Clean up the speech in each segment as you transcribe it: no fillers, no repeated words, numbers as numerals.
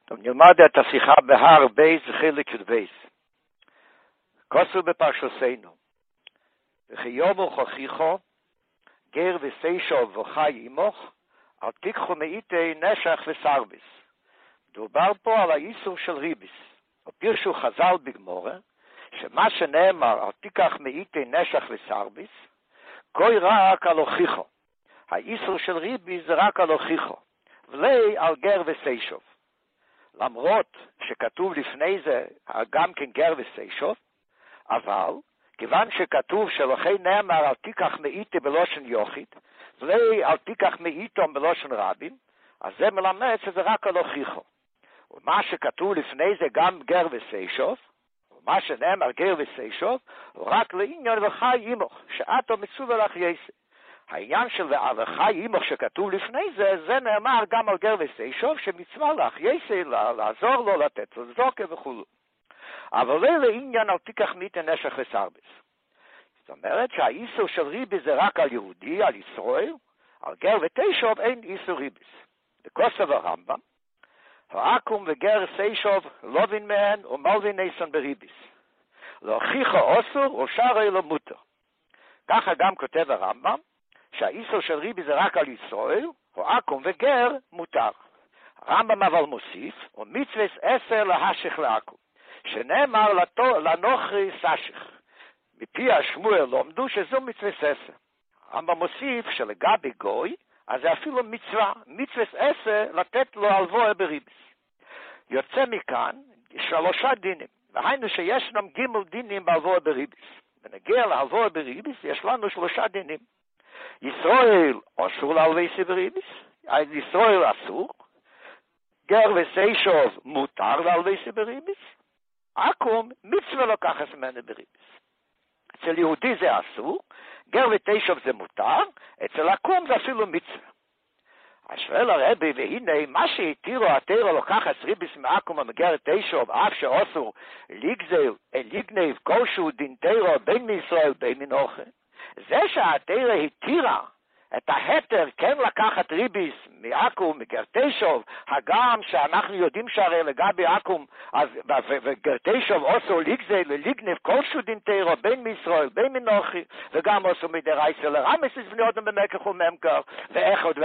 טוב, נלמד את השיחה בהר בייס חלק של בייס. כוסו בפרשוסנו. וכי יומו חוכיכו, גר וסיישוב וחי עמוך, אל תיקחו מאיתי נשך וסרביס. דובר פה על האיסור של ריביס. ופירשו חז"ל בגמורה, שמה שנאמר אל תיקח מאיתי נשך וסרביס, קוי רק על הוכיחו. האיסור של ריביס זה רק על הוכיחו, ולי על גר וסיישוב. למרות שכתוב לפני זה גם כן גר וסיישוב, אבל כיוון שכתוב שלכי נאמר אל תיקח מאיתי בלושן יוחית, ולי אל תיקח מאיתום בלושן רבים, אז זה מלמד שזה רק על הוכיחו. ומה שכתוב לפני זה גם גר וסיישוב, ומה שנאמר גר וסיישוב, הוא רק לעניין וחי עמוך, שאתו מצווה לך יסי. העניין של וחי עמוך שכתוב לפני זה, זה נאמר גם על גר וסיישוב, שמצווה לך יסי, לעזור לו, לתת לו זוקה וכו'. אבל זה לעניין אל תיקח מאיתי נשך וסרביס. זאת אומרת שהאיסור של ריביס זה רק על יהודי, על ישראל, על גר ותשוב אין איסור ריביס. בכוסף הרמב"ם, העקום וגר סיישוב לובין מהן ומלבין ניסון בריביס. להוכיחו אוסור ושאר לא מותר. ככה גם כותב הרמב"ם, שהאיסור של ריביס זה רק על ישראל, העקום וגר מותר. הרמב"ם אבל מוסיף, ומצווה 10 להשך לעקום. שנאמר לנוכרי סשך. מפי השמואל לומדו שזו מצווה 10. הרמב"ם מוסיף שלגבי גוי, אז זה אפילו מצווה 10 לתת לו הלוואה בריביס. יוצא מכאן 3 דינים, והיינו שישנם ג' דינים בהלוואה בריביס. ונגיע להלוואה בריביס יש לנו 3 דינים. ישראל אסור להלווה בריביס, ישראל אסור, גר וסיישוב מותר להלווה בריביס, עקום מצווה לוקחת ממנו בריביס. אצל יהודי זה אסור, גר ותשוב זה מותר, אצל עקום זה אפילו מצווה. אז שואל הרבי, והנה מה שהתירו התירו לוקחת ריביס מעקום המגר ותשוב, אף שאסור לגנב כלשהו דין תירו בין מישראל בין מנוחה, זה שהתירו התירה את ההתר כן לקחת ריביס מעקום, מגרתשוב, הגם שאנחנו יודעים שהרי לגבי עקום וגרתשוב עשו לגנב כלשהו דין תירו בין מישראל, בין מנוחי, וגם עשו מדרייסה לרמס בני אדם במקח וממכר, ואחד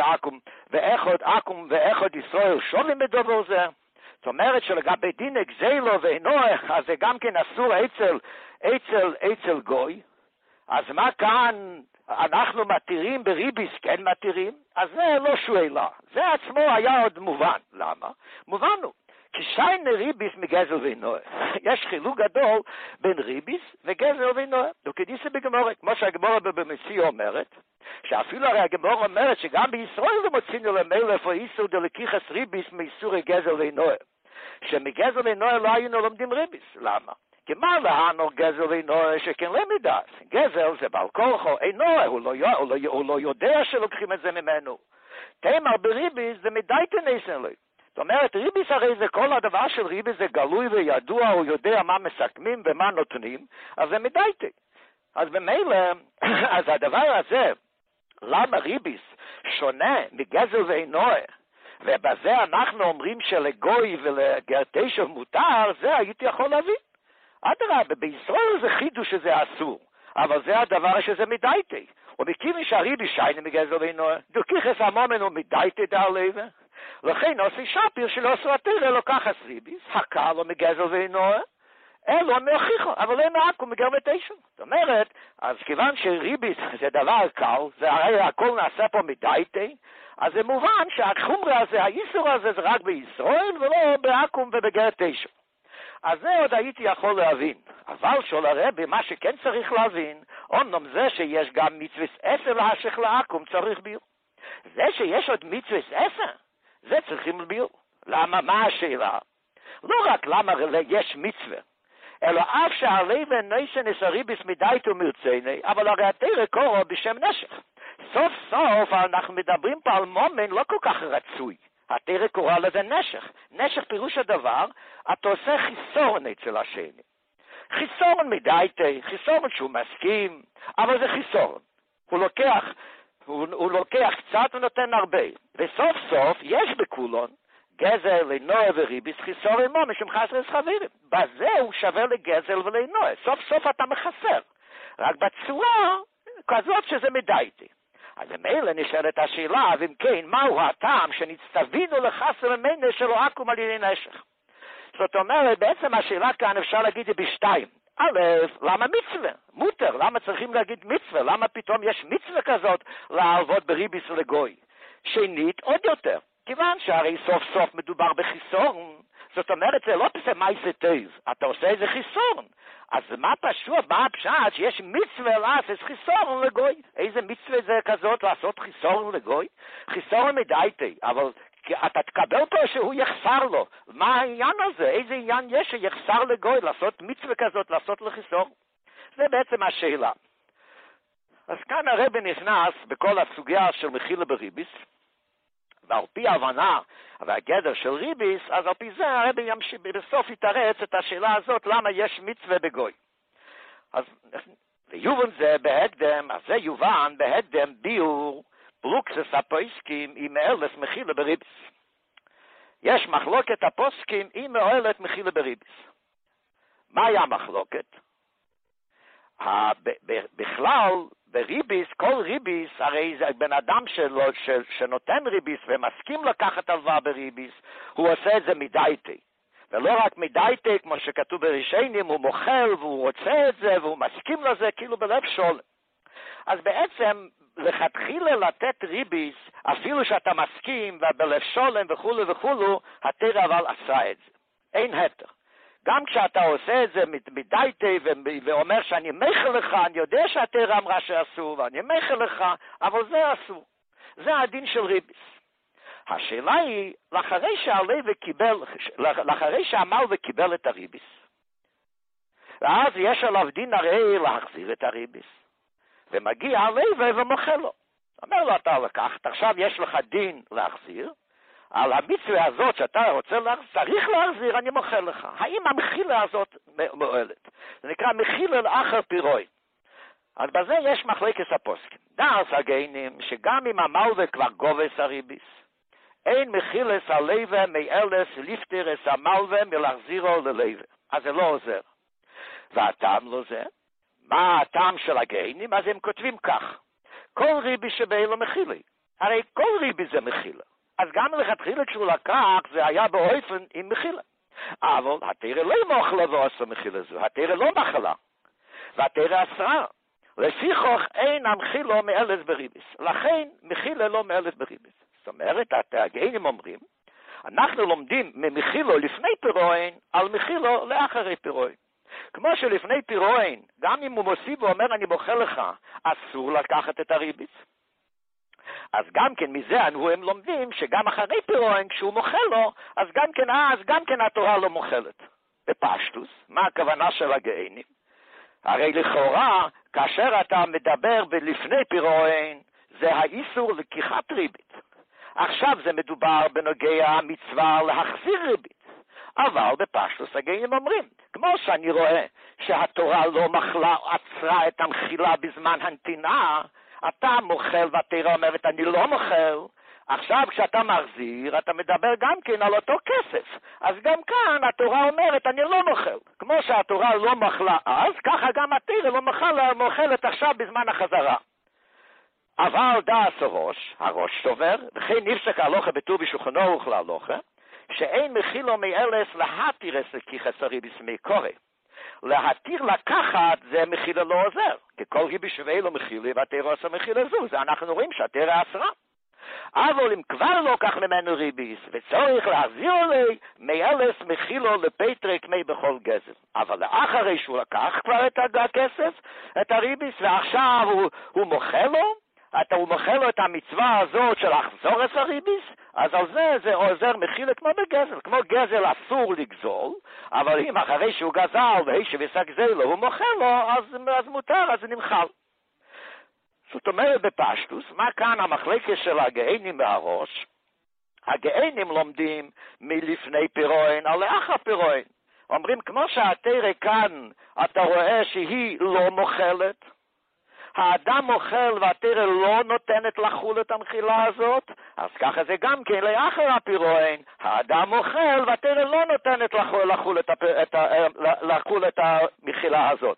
עקום ואחד ישראל שווים בדבר זה. זאת אומרת שלגבי דין גזלו ואינוח, אז זה גם כן אסור אצל גוי. אז מה כאן אנחנו מתירים בריביס, כן מתירים? אז זה לא שואלה. זה עצמו היה עוד מובן. למה? מובן הוא. כי שיינה ריביס מגזל ואינוע. יש חילוק גדול בין ריביס וגזל ואינוע. וכדיסה בגמורה, כמו שהגמורה במציאה אומרת, שאפילו הרי הגמורה אומרת שגם בישראל לא מוצאינו למלך או איסור דלקיחס ריביס מאיסורי גזל ואינוע. שמגזל ואינוע לא היינו לומדים ריביס. למה? כי מה להנור גזל ואינוע שכן למידס? גזל זה בעל כורחו, אינוע, הוא לא יודע שלוקחים את זה ממנו. תאמר בריביס זה מדייטה ניסן לי. זאת אומרת, ריביס הרי זה כל הדבר של ריביס זה גלוי וידוע, הוא יודע מה מסכמים ומה נותנים, אז זה מדייטה. אז במילא, אז הדבר הזה, למה ריביס שונה מגזל ואינוע, ובזה אנחנו אומרים שלגוי ולגרתשוב מותר, זה הייתי יכול להבין. אדרבה, בישראל זה חידוש שזה אסור, אבל זה הדבר שזה מדייטי. ומכיוון שהריביס שיינה מגזל ואינוע, דוקיחס המומן הוא מדייטי דעלבה. לכן עושה שפיר שלא עשו התירה לוקחת ריביס, הקל לו מגזל ואינוע, אלו מהוכיחו, אבל אין מעקום מגר ותשוב. זאת אומרת, אז כיוון שריביס זה דבר קל, זה הרי הכל נעשה פה מדייטי, אז זה מובן שהחומרה הזה, האיסור הזה זה רק בישראל ולא בעקום ובגר ותשוב. אז זה עוד הייתי יכול להבין. אבל שואל הרבי, מה שכן צריך להבין, אומנם זה שיש גם מצווה 10 להשך לעקום צריך ביור. זה שיש עוד מצווה 10, זה צריכים ביור. למה? מה השאלה? לא רק למה יש מצווה, אלא אף שעלי וניסן הסריביס מדייט ומרצני, אבל הרי התירה קורו בשם נשך. סוף סוף אנחנו מדברים פה על מומן לא כל כך רצוי. התירה קורא לזה נשך. נשך פירוש הדבר, אתה עושה חיסורן אצל השני. חיסורן מדייטי, חיסורן שהוא מסכים, אבל זה חיסורן. הוא לוקח קצת ונותן הרבה. וסוף סוף יש בכולון גזל, לנוע וריביס, חיסור עמו, משום חסר חברים. בזה הוא שווה לגזל ולנוע. סוף סוף אתה מחסר. רק בצורה כזאת שזה מדייתי. אז ממילא נשאלת השאלה, ואם כן, מהו הטעם שנצטווינו לחסר ממנו שלא עקום על ידי נשך? זאת אומרת, בעצם השאלה כאן אפשר להגיד בשתיים. א', למה מצווה? מותר, למה צריכים להגיד מצווה? למה פתאום יש מצווה כזאת לעבוד בריביס לגוי? שנית, עוד יותר, כיוון שהרי סוף סוף מדובר בחיסורן, זאת אומרת, זה לא פסה מייסה טייז, אתה עושה איזה חיסורן. אז מה פשוט, מה הפשט שיש מצווה לעשות חיסורן לגוי? איזה מצווה זה כזאת לעשות חיסורן לגוי? חיסורן מדייתי, אבל אתה תקבל פה שהוא יחסר לו. מה העניין הזה? איזה עניין יש שיחסר לגוי לעשות מצווה כזאת, לעשות לחיסורן? זה בעצם השאלה. אז כאן הרבי נכנס בכל הסוגיה של מחילה בריביס, ועל פי ההבנה והגדר של ריביס, אז על פי זה הרבי ימשיך בסוף יתרץ את השאלה הזאת, למה יש מצווה בגוי. אז יובן זה בהקדם, אז זה יובן בהקדם ביור בלוקסס הפוסקים עם מאלס מחילה בריביס. יש מחלוקת הפוסקים עם מאלת מחילה בריביס. מהי המחלוקת? בכלל, בריביס, כל ריביס, הרי זה בן אדם שנותן ריביס ומסכים לקחת הלוואה בריביס, הוא עושה את זה מדייטי. ולא רק מדייטי, כמו שכתוב בראשונים, הוא מוכל והוא רוצה את זה והוא מסכים לזה כאילו בלב שולם. אז בעצם, לכתחילה לתת ריביס, אפילו שאתה מסכים ובלב שולם וכולו וכולו, התרא אבל עשה את זה. אין התר. גם כשאתה עושה את זה מדייטי ואומר שאני מייחל לך, אני יודע שהתרא אמרה שאסור ואני מייחל לך, אבל זה אסור. זה הדין של ריביס. השאלה היא, לאחרי שעמל וקיבל את הריביס, ואז יש עליו דין הרי להחזיר את הריביס, ומגיע הלווה ומוחה לו. אומר לו, אתה לקחת, עכשיו יש לך דין להחזיר, על המצווה הזאת שאתה רוצה צריך להחזיר, אני מוחה לך. האם המחילה הזאת מועלת? זה נקרא מחילה לאחר פירוי. אז בזה יש מחלקת הפוסקים. דאס הגיינים, שגם אם המלווה כבר גובס הריביס, אין מחילס הלווה מאלס לפטר את המלווה מלהחזירו ללווה. אז זה לא עוזר. והטעם לא זה. מה הטעם של הגיינים? אז הם כותבים כך. כל ריבי שבאילו מחילי. הרי כל ריבי זה מחילה. אז גם לכתחילה כשהוא לקח, זה היה באופן עם מחילה. אבל התרא לא מוכלה ועושה מחילה זו. התרא לא מחלה. והתרא אסרה. לפיכך אין המחילו מאלס בריביס. לכן מחילה לא מאלס בריביס. זאת אומרת, הגיינים אומרים, אנחנו לומדים ממחילו לפני פירועין על מחילו לאחרי פירועין. כמו שלפני פירועין, גם אם הוא מוסיף ואומר אני מוחה לך, אסור לקחת את הריביס. אז גם כן מזה הם לומדים שגם אחרי פירועין, כשהוא מוחה לו, אז גם כן התורה לא מוחלת. בפשטוס, מה הכוונה של הגיינים? הרי לכאורה, כאשר אתה מדבר בלפני פירועין, זה האיסור לקיחת ריבית. עכשיו זה מדובר בנוגע המצווה להחזיר ריבית. אבל בפשטוס הגיינים אומרים, כמו שאני רואה שהתורה לא עצרה את המחילה בזמן הנתינה, אתה מוכל והתורה אומרת אני לא מוכל, עכשיו כשאתה מחזיר אתה מדבר גם כן על אותו כסף, אז גם כאן התורה אומרת אני לא מוכל, כמו שהתורה לא מוכלה אז, ככה גם התורה לא מוכלת עכשיו בזמן החזרה. אבל דעס הראש סובר, וכן נפסק ההלוכה בט"ו בשולחן ערוך להלוכה, שאין מחילו מאלס להתיר את לקיחת הריביס מקורא. להתיר לקחת זה מחילה לא עוזר, כי כל ריבי שווה לו מחילה והתרא עושה מחילה זו, זה אנחנו רואים שהתרא אסרה. אבל אם כבר לא קח ממנו ריביס וצריך להחזיר לי מאלס מחילו לפטרק מי בכל גזל. אבל לאחרי שהוא לקח כבר את הכסף, את הריביס, ועכשיו הוא מוחה לו, הוא מוחה לו את המצווה הזאת של לחזור את הריביס, אז על זה עוזר מחילה כמו בגזל. כמו גזל אסור לגזול, אבל אם אחרי שהוא גזל והישב יסגזל לו, הוא מוחה לו, אז מותר, אז זה נמחל. זאת אומרת בפשטוס, מה כאן המחלקת של הגיינים והראש? הגיינים לומדים מלפני פירועין על לאחר פירועין. אומרים, כמו שהתרא כאן, אתה רואה שהיא לא מוחלת, האדם מוכל והתרא לא נותנת לחול את המחילה הזאת, אז ככה זה גם כן לאחר הפירועין, האדם אוכל והתרא לא נותנת לחול את המחילה הזאת.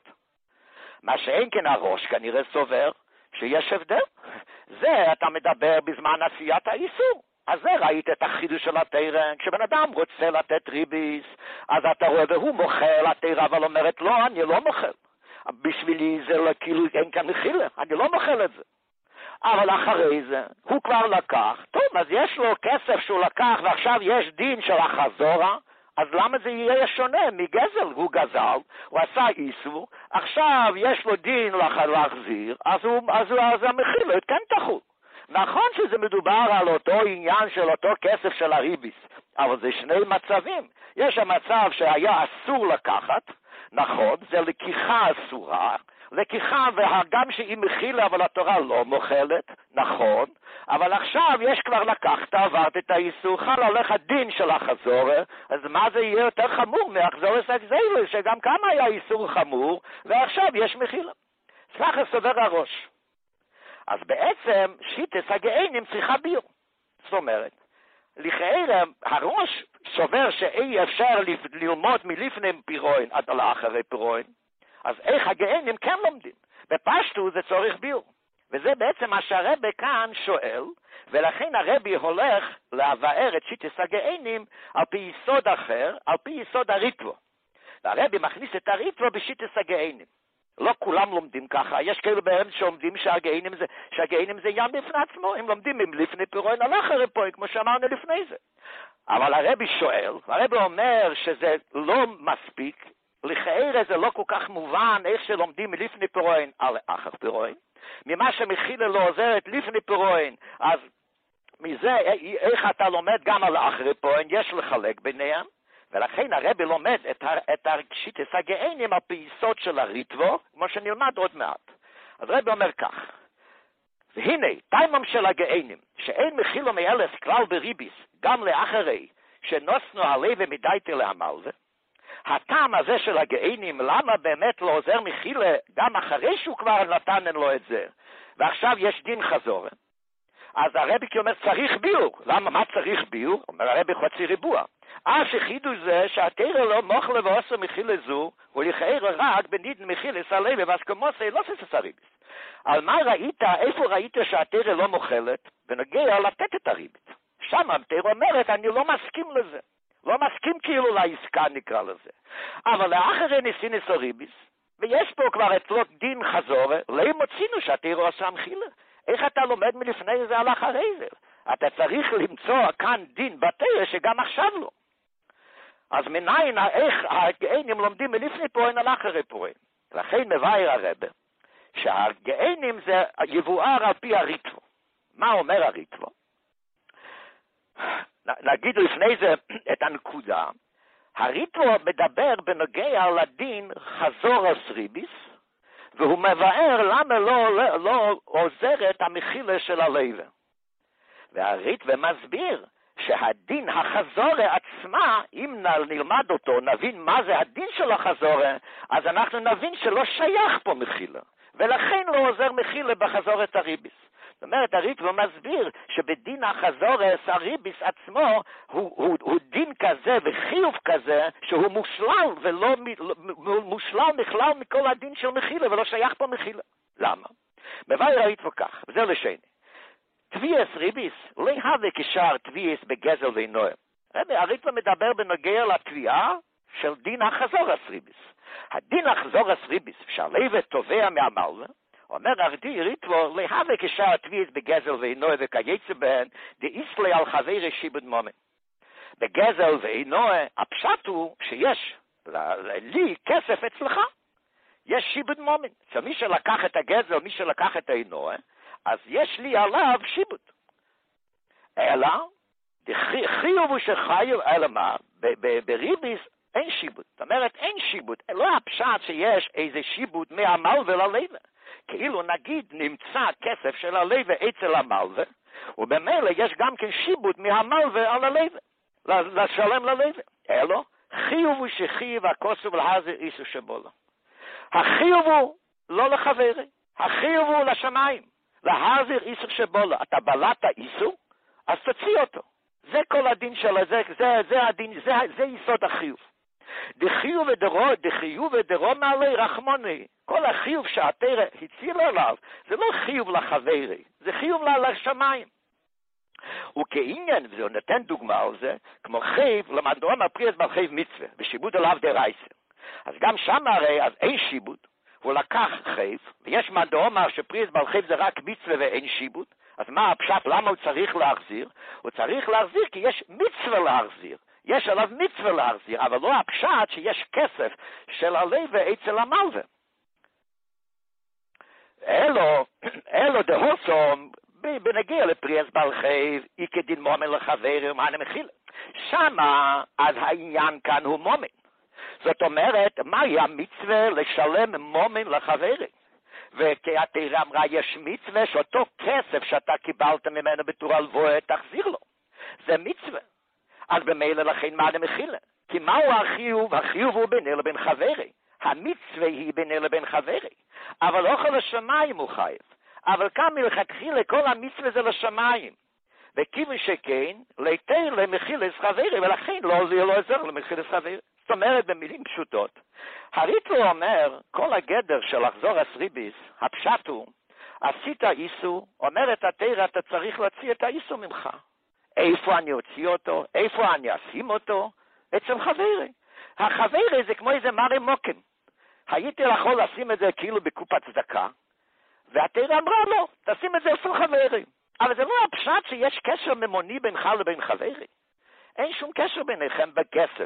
מה שאין כן הראש כנראה סובר שיש הבדל. זה אתה מדבר בזמן עשיית האיסור. אז זה ראית את החידוש של התרא, כשבן אדם רוצה לתת ריביס, אז אתה רואה והוא מוכל, התרא אבל אומרת לא, אני לא מוכל. בשבילי זה כאילו אין כאן מחילה, אני לא מוכל את זה. אבל אחרי זה, הוא כבר לקח, טוב, אז יש לו כסף שהוא לקח, ועכשיו יש דין של החזורה, אז למה זה יהיה שונה מגזל? הוא גזל, הוא עשה איסור, עכשיו יש לו דין להחזיר, אז המחילה כן תחול. נכון שזה מדובר על אותו עניין של אותו כסף של הריביס, אבל זה שני מצבים. יש המצב שהיה אסור לקחת, נכון, זה לקיחה אסורה, לקיחה וגם שהיא מחילה אבל התורה לא מוחלת, נכון, אבל עכשיו יש כבר לקחת, עברת את האיסור, חל עליך דין של החזורה, אז מה זה יהיה יותר חמור מהחזורס הגזלה, שגם כמה היה איסור חמור, ועכשיו יש מחילה. ככה סובר הראש. אז בעצם שיטס הגאינים צריכה ביור. זאת אומרת, לכאורה הראש סובר שאי אפשר ללמוד מלפני פירועין עד לאחרי פירועין, אז איך הגאינים כן לומדים? בפשטו זה צורך ביור. וזה בעצם מה שהרבי כאן שואל, ולכן הרבי הולך להבאר את שיטס הגאינים על פי יסוד אחר, על פי יסוד הריטבו. והרבי מכניס את הריטבו בשיטס הגאינים. לא כולם לומדים ככה, יש כאלה בהם שעומדים שהגאינים זה ים בפני עצמו, הם לומדים לפני פירועין על אחרי פירועין, כמו שאמרנו לפני זה. אבל הרבי שואל, הרבי אומר שזה לא מספיק, לכאורה זה לא כל כך מובן איך שלומדים לפני פירועין על אחר פירועין, ממה שמחילה לא עוזרת לפני פירועין, אז מזה איך אתה לומד גם על אחרי פירועין, יש לחלק ביניהם, ולכן הרבי לומד את השיטס הגאינים על פי יסוד של הריטבו, כמו שנלמד עוד מעט. אז הרבי אומר כך, והנה, טיימם של הגאינים, שאין מחילו מאלף כלל בריביס, גם לאחרי, שנוסנו עלי ומדייתי להמלווה, הטעם הזה של הגאינים, למה באמת לא עוזר מחילה, גם אחרי שהוא כבר נתן לו את זה, ועכשיו יש דין חזורה, אז הרבי אומר צריך ביור. למה? מה צריך ביור? אומר הרבי חצי ריבוע. שחידוש זה שהתרא לא מוכלה ועושה מחילה זו, ולכאורה רק בנידן מחילה סלווה והסכמוסי לא ססריביס. על מה ראית, איפה ראית שהתרא לא מוכלת, ונגיע לתת את הריבית. שם התרא אומרת, אני לא מסכים לזה. לא מסכים כאילו לעסקה נקרא לזה. אבל לאחרי ניסינס הריביס, ויש פה כבר אצלות דין חזורה, לא מוצינו שהתרא עושה מחילה. איך אתה לומד מלפני זה על אחרי זה? אתה צריך למצוא כאן דין בתרא שגם עכשיו לא. אז מניין איך הגאינים לומדים מלפני פירועין על אחרי פירועין. לכן מבאר הרבי שהגאינים זה יבואר על פי הריטבו. מה אומר הריטבו? נגיד לפני זה את הנקודה. הריטבו מדבר בנוגע לדין חזורס ריביס, והוא מבאר למה לא עוזרת המחילה של הלווה. והריטבו מסביר שהדין החזורה עצמה, אם נלמד אותו, נבין מה זה הדין של החזורה, אז אנחנו נבין שלא שייך פה מחילה, ולכן לא עוזר מחילה בחזורת הריביס. זאת אומרת, הריטבו מסביר שבדין החזורס הריביס עצמו הוא דין כזה וחיוב כזה שהוא מושלל ולא מושלל בכלל מכל הדין של מחילה ולא שייך פה מחילה. למה? מבאר הריטבו כך, וזה לשני. תביאס ריביס לא יהווה כשאר תביאס בגזל ואינוהם. הריטבו מדבר בנוגע לתביעה של דין החזורס ריביס. הדין החזורס ריביס שהלווה תובע מהמלווה, אומר הריטבו להווה כשאר תביאס בגזל ואינוהם וכייצא בהן דאיסלי על חברי שיבוד מומן. בגזל ואינוהם הפשט הוא שיש לי כסף אצלך, יש שיבוד מומן. מי שלקח את הגזל, מי שלקח את האינוהם, אז יש לי עליו שיבוד. אלא, חיוב הוא שחיוב, אלא מה? בריביס אין שיבוד. זאת אומרת, אין שיבוד. לא הפשט שיש איזה שיבוד מהמלווה ללווה. כאילו נגיד נמצא כסף של הלווה אצל המלווה, ובמילא יש גם כן שיבוד מהמלווה על הלווה. לשלם ללווה. אלא, חיוב הוא שחיוב הכוסו ולהזר איסו שבולה. החיוב הוא לא לחברי. החיוב הוא לשמיים. להזיר איסור שבולה, אתה בלעת איסור, אז תוציא אותו. זה כל הדין שלו, זה הדין, זה יסוד החיוב. דחיוב ודרו מעלי רחמוני. כל החיוב שהתורה הצילה עליו, זה לא חיוב לחברי, זה חיוב לשמיים. וכעניין, וזה נותן דוגמה על זה, כמו חייב, למדרום הפריאס בר חייב מצווה, בשיבוד עליו דרייסר. אז גם שם הרי, אז אין שיבוד, הוא לקח חייב, ויש מדרום שפריאס בר חייב זה רק מצווה ואין שיבוד, אז מה הפשט, למה הוא צריך להחזיר? הוא צריך להחזיר כי יש מצווה להחזיר. יש עליו מצווה להחזיר, אבל לא הפשט שיש כסף של הלווה אצל המלווה. אלו דהוסום, בנגיע לפריאס בר חייב, אי כדין מומן לחברי ומענה מחילה. שמה, אז העניין כאן הוא מומן. זאת אומרת, מהי המצווה לשלם מומן לחברי? וכתירה אמרה, יש מצווה שאותו כסף שאתה קיבלת ממנו בתור הלוואה, תחזיר לו. זה מצווה. אז במילא לכן מענה מחילה. כי מהו החיוב? החיוב הוא ביני לבין חברי. המצווה היא ביני לבין חברי. אבל אוכל לשמיים הוא חייב. אבל כאן מלכתחילה כל המצווה זה לשמיים. וכיוון שכן, ליתר למחילס חברי, ולכן לא עזר למחילס חברי. זאת אומרת, במילים פשוטות, הריטו אומר, כל הגדר של לחזור אסריביס, הפשט הוא, עשית איסו, אומרת התורה, אתה צריך להוציא את האיסו ממך. איפה אני אוציא אותו? איפה אני אשים אותו? אצל חברי. החברי זה כמו איזה מרי מוקם. הייתי יכול לשים את זה כאילו בקופת צדקה, והתורה אמרה לא, תשים את זה אצל חברי. אבל זה לא הפשט שיש קשר ממוני בינך לבין חברי. אין שום קשר ביניכם בכסף.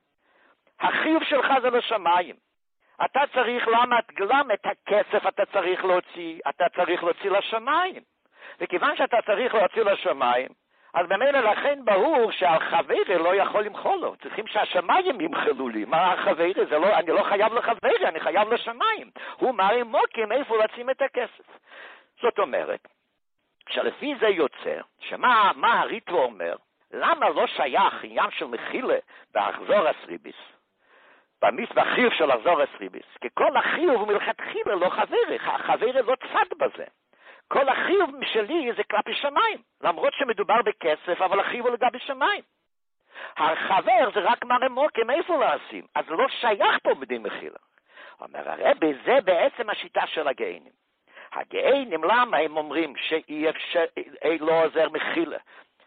החיוב שלך זה לשמיים. אתה צריך, למה את הכסף אתה צריך להוציא? אתה צריך להוציא לשמיים. וכיוון שאתה צריך להוציא לשמיים, אז במילא לכן ברור שהחברי לא יכול למחול לו. צריכים שהשמיים ימחלו לי. מה החברי? לא, אני לא חייב לחברי, אני חייב לשמיים. הוא מראה מוקים איפה לשים את הכסף. זאת אומרת, שלפי זה יוצא, שמה הריטו אומר, למה לא שייך עניין של מחילה בהחזור אסריביס? בחיוב של לחזור אסריביס. כי כל החיוב הוא מלכתחילה לא חברי, החברי לא צד בזה. כל החיוב שלי זה כלפי שמיים, למרות שמדובר בכסף, אבל החיוב הוא לגבי שמיים. החבר זה רק מראה מוקים איפה לשים, אז לא שייך פה בדין מחילה. אומר הרבי, זה בעצם השיטה של הגאינים. הגאינים, למה הם אומרים שאי אפשר, לא עוזר מחילה?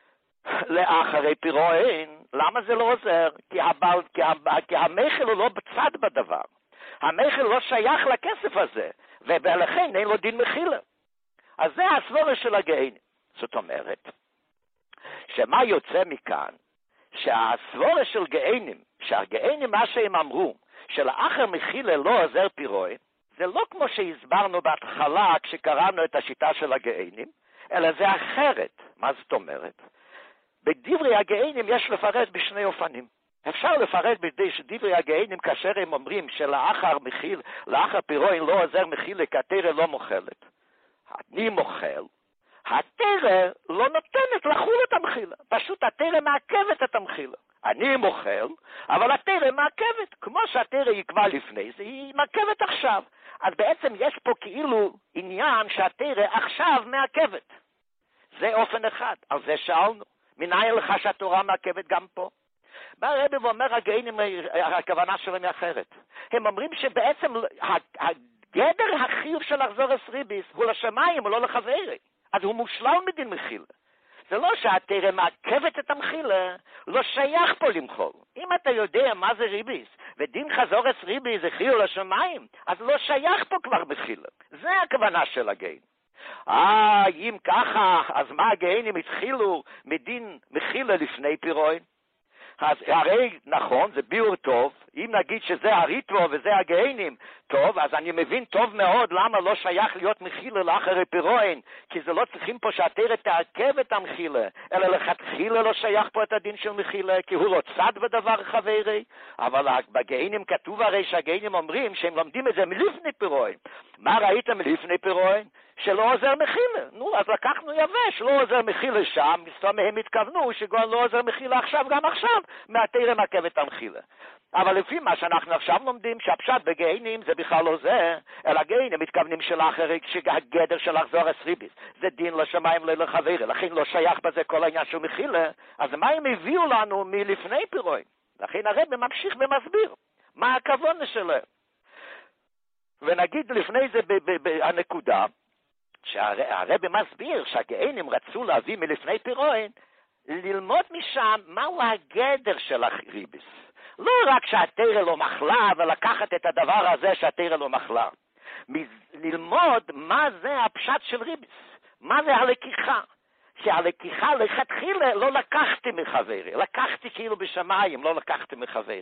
לאחרי פירועין, למה זה לא עוזר? כי המחל הוא לא בצד בדבר. המחל לא שייך לכסף הזה, ולכן אין לו דין מחילה. אז זה הסבורה של הגאינים. זאת אומרת, שמה יוצא מכאן? שהסבורה של גאינים, שהגאינים מה שהם אמרו, שלאחר מחילה לא עוזר פירועין, זה לא כמו שהסברנו בהתחלה כשקראנו את השיטה של הגאינים, אלא זה אחרת. מה זאת אומרת? בדברי הגאינים יש לפרט בשני אופנים. אפשר לפרט בדברי הגאינים כאשר הם אומרים שלאחר פירועין לא עוזר מחילה כי התורה לא מוחלת. אני מוחל, התורה לא נותנת לחול את המחילה. פשוט התורה מעכבת את המחילה. אני מוחל, אבל התורה מעכבת. כמו שהתורה יקבע לפני זה, היא מעכבת עכשיו. אז בעצם יש פה כאילו עניין שהתורה עכשיו מעכבת. זה אופן אחד, על זה שאלנו. מנין לך שהתורה מעכבת גם פה? בא הרבי ואומר, הגאינים, הכוונה שלהם היא אחרת. הם אומרים שבעצם הגדר החיוב של לחזור אסריביס הוא לשמיים, הוא לא לחברי. אז הוא מושלל מדין מחילה. זה לא שהתורה מעכבת את המחילה, לא שייך פה למחול. אם אתה יודע מה זה ריביס, ודין חזור אסריביס זה חיוב לשמיים, אז לא שייך פה כבר מחילה. זה הכוונה של הגאינים. אם ככה, אז מה הגאינים התחילו מדין מחילה לפני פירועין? אז הרי נכון, זה ביור טוב, אם נגיד שזה הריטו וזה הגאינים, טוב, אז אני מבין טוב מאוד למה לא שייך להיות מחילה לאחרי פירועין, כי זה לא צריכים פה שהתורה תעכב את המחילה, אלא לכתחילה לא שייך פה את הדין של מחילה, כי הוא לא צד בדבר חברי, אבל בגאינים כתוב הרי שהגאינים אומרים שהם לומדים את זה מלפני פירועין. מה ראיתם מלפני פירועין? שלא עוזר מחילה. נו, אז לקחנו יבש, לא עוזר מחילה שם, מסתום הם התכוונו שגם לא עוזר מחילה עכשיו, גם עכשיו, מהתורה מעכב את המחילה. אבל לפי מה שאנחנו עכשיו לומדים, שהפשט בגיינים זה בכלל לא זה, אלא גיינים מתכוונים שלך שהגדר של לחזור אסריביס, זה דין לשמיים לחברי, לכן לא שייך בזה כל העניין של מחילה, אז מה הם הביאו לנו מלפני פירוין? לכן הרב ממשיך ומסביר מה הכוונה שלהם. ונגיד לפני זה הנקודה, שהרב מסביר שהגיינים רצו להביא מלפני פירוין, ללמוד משם מהו הגדר של הריביס. לא רק שהתורה לא מחלה, ולקחת את הדבר הזה שהתורה לא מחלה. ללמוד מה זה הפשט של ריביס. מה זה הלקיחה. שהלקיחה לכתחילה לא לקחתי מחברי. לקחתי כאילו בשמיים, לא לקחתי מחברי.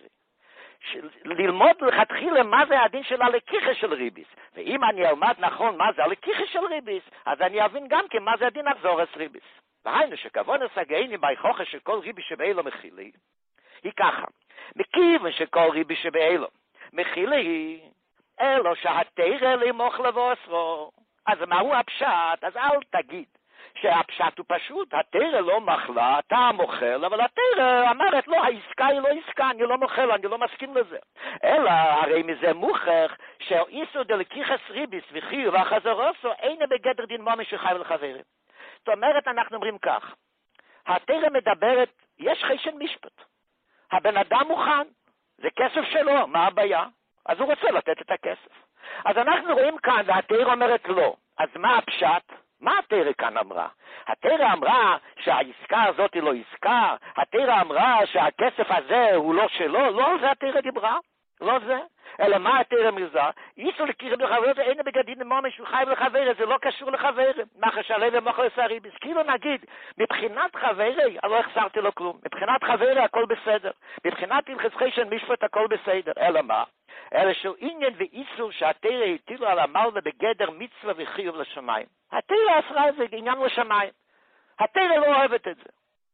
ללמוד לכתחילה מה זה הדין של הלקיחה של ריביס. ואם אני אלמד נכון מה זה הלקיחה של ריביס, אז אני אבין גם כן מה זה הדין אחזורס ריביס. והיינו שכוונס הגיינים בהיכוחה של כל ריבי שבאילו מחילי, היא ככה, מכיוון שכל ריבי שבאילו מחילי, אלו שהתרא למוך לבוסרו. אז מהו הפשט? אז אל תגיד שהפשט הוא פשוט, התרא לא מחלה, אתה מוכל, אבל התרא אמרת לא, העסקה היא לא עסקה, אני לא מוכל, אני לא מסכים לזה. אלא הרי מזה מוכח שאיסור דלקיחס ריביס וכי וחזרוסו אינה בגדר דין מומי שחי ולחברים. זאת אומרת, אנחנו אומרים כך, התרא מדברת, יש חשן משפט. הבן אדם מוכן, זה כסף שלו, מה הבעיה? אז הוא רוצה לתת את הכסף. אז אנחנו רואים כאן, והתרא אומרת לא. אז מה הפשט? מה התרא כאן אמרה? התרא אמרה שהעסקה הזאת היא לא עסקה, התרא אמרה שהכסף הזה הוא לא שלו, לא על זה התרא דיברה, לא זה. אלא מה התרא מזה? איסור לקירב לחבר, אין בגדין ממש הוא חייב לחבר, זה לא קשור לחבר. מה חשלה ומחר סריביס? כאילו נגיד, מבחינת חברי, אני לא החסרתי לו כלום. מבחינת חברי הכל בסדר. מבחינת הלכסכי של משפט הכל בסדר. אלא מה? אלא שהוא עניין ואיסור שהתרא הטילו על המלווה בגדר מצווה וחיוב לשמיים. התרא אסרה זה עניין לשמיים. התרא לא אוהבת את זה.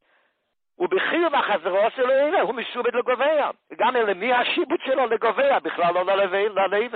ובחיוב החזרו שלו יראה, הוא משובד לגובע. גם אלה מי השיבוד שלו לגובע, בכלל לא ללווה.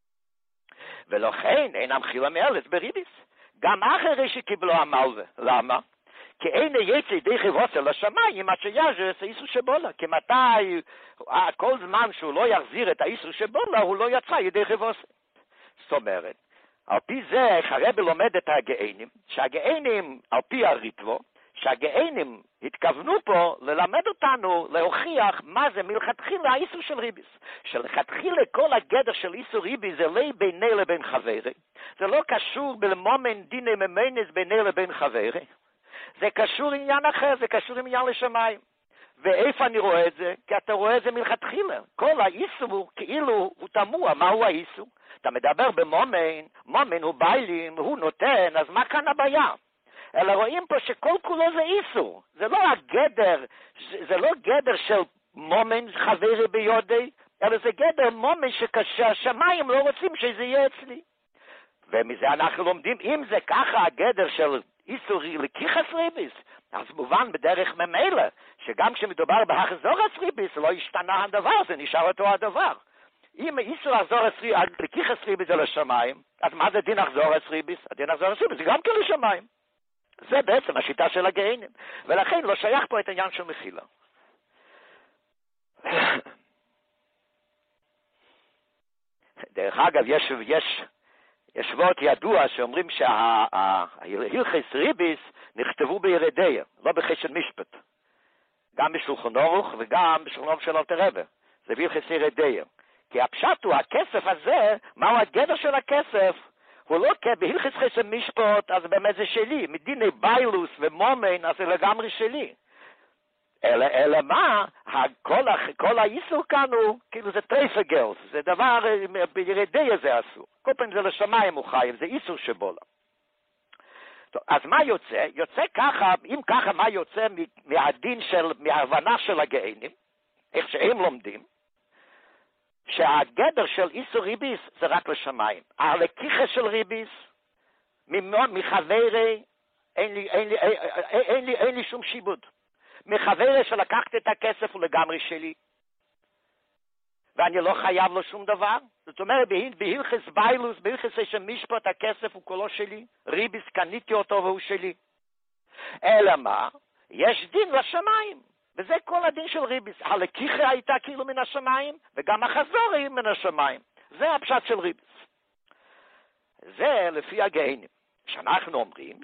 ולכן אין המחילה מאלס בריביס. גם אחרי שקיבלו המלווה. למה? כי אין יצא ידי חברוסה לשמיים, עד שיאז'ס האיסור שבולה. כי מתי, כל זמן שהוא לא יחזיר את האיסור שבולה, הוא לא יצא ידי חברוסה. זאת אומרת, על פי זה הרב לומד את הגאינים, שהגאינים, על פי הריטבו, שהגאינים התכוונו פה ללמד אותנו, להוכיח מה זה מלכתחילה האיסור של ריביס. שלכתחילה כל הגדר של איסור ריביס זה לא ביני לבין חברי. זה לא קשור בלמומן דיני ממנס ביני לבין חברי. זה קשור עניין אחר, זה קשור עניין לשמיים. ואיפה אני רואה את זה? כי אתה רואה את זה מלכתחילה. כל האיסור כאילו הוא תמוה, מהו האיסור? אתה מדבר במומן, מומן הוא ביילים, הוא נותן, אז מה כאן הבעיה? אלא רואים פה שכל כולו זה איסור. זה לא הגדר, זה לא גדר של מומן חברי ביודי, אלא זה גדר מומן שהשמיים לא רוצים שזה יהיה אצלי. ומזה אנחנו לומדים, אם זה ככה הגדר של איסור לקיחס ריביס, אז מובן בדרך ממילא, שגם כשמדובר בהחזורס ריביס, לא השתנה הדבר, זה נשאר אותו הדבר. אם איסור לקיחס ריביס זה לשמיים, אז מה זה דין החזורס ריביס? הדין החזורס ריביס זה גם כן לשמיים. זה בעצם השיטה של הגאינים. ולכן לא שייך פה את העניין של מחילה. דרך אגב, יש וורט ידוע שאומרים שההלכס ריביס נכתבו בירדיה, לא בחשן משפט. גם בשולחן אורוך וגם בשולחן אורוך של אלתר רבי. זה בהלכס ירדיה. כי הפשט הוא הכסף הזה, מהו הגדר של הכסף? הוא לא בהלכס חשן משפט, אז באמת זה שלי. מדיני ביילוס ומומן, אז זה לגמרי שלי. אלא מה? כל האיסור כאן הוא, כאילו זה טרייפגלס, זה דבר, בירדיה זה אסור. כל פעם זה לשמיים הוא חייב, זה איסור שבולה. טוב, אז מה יוצא? יוצא ככה, אם ככה מה יוצא מהדין מההבנה של הגאינים, איך שהם לומדים, שהגדר של איסור ריביס זה רק לשמיים. הלקיחה של ריביס, מחברי, אין לי שום שיבוד. מחברי שלקחת את הכסף הוא לגמרי שלי. ואני לא חייב לו שום דבר. זאת אומרת, בהלכס ביילוס, בהלכס של משפט, הכסף הוא כולו שלי. ריביס קניתי אותו והוא שלי. אלא מה? יש דין לשמיים. וזה כל הדין של ריביס. הלקיחה הייתה כאילו מן השמיים, וגם החזור היא מן השמיים. זה הפשט של ריביס. זה לפי הגהנים, שאנחנו אומרים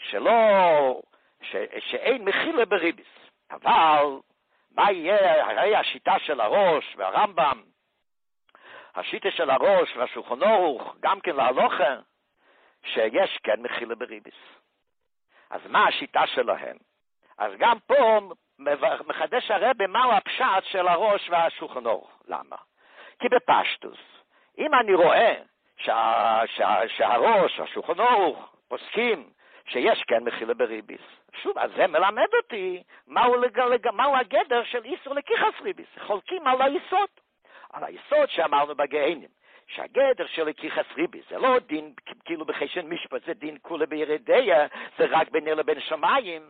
שאין מחילה בריביס. אבל מה יהיה? הרי השיטה של הראש והרמב"ם, השיטה של הראש והשולחן ערוך, גם כן להלוכה, שיש כן מחילה בריביס. אז מה השיטה שלהם? אז גם פה מחדש הרבי מהו הפשט של הראש והשולחן ערוך. למה? כי בפשטוס, אם אני רואה שהראש, השולחן ערוך, פוסקים שיש כן מחילה בריביס, שוב, אז זה מלמד אותי מהו הגדר של איסור לקיחס ריביס. חולקים על היסוד. על היסוד שאמרנו בגהנים, שהגדר של לקיחס ריביס זה לא דין כאילו בחשן משפט, זה דין כולה בירדיה, זה רק ביני לבין שמיים.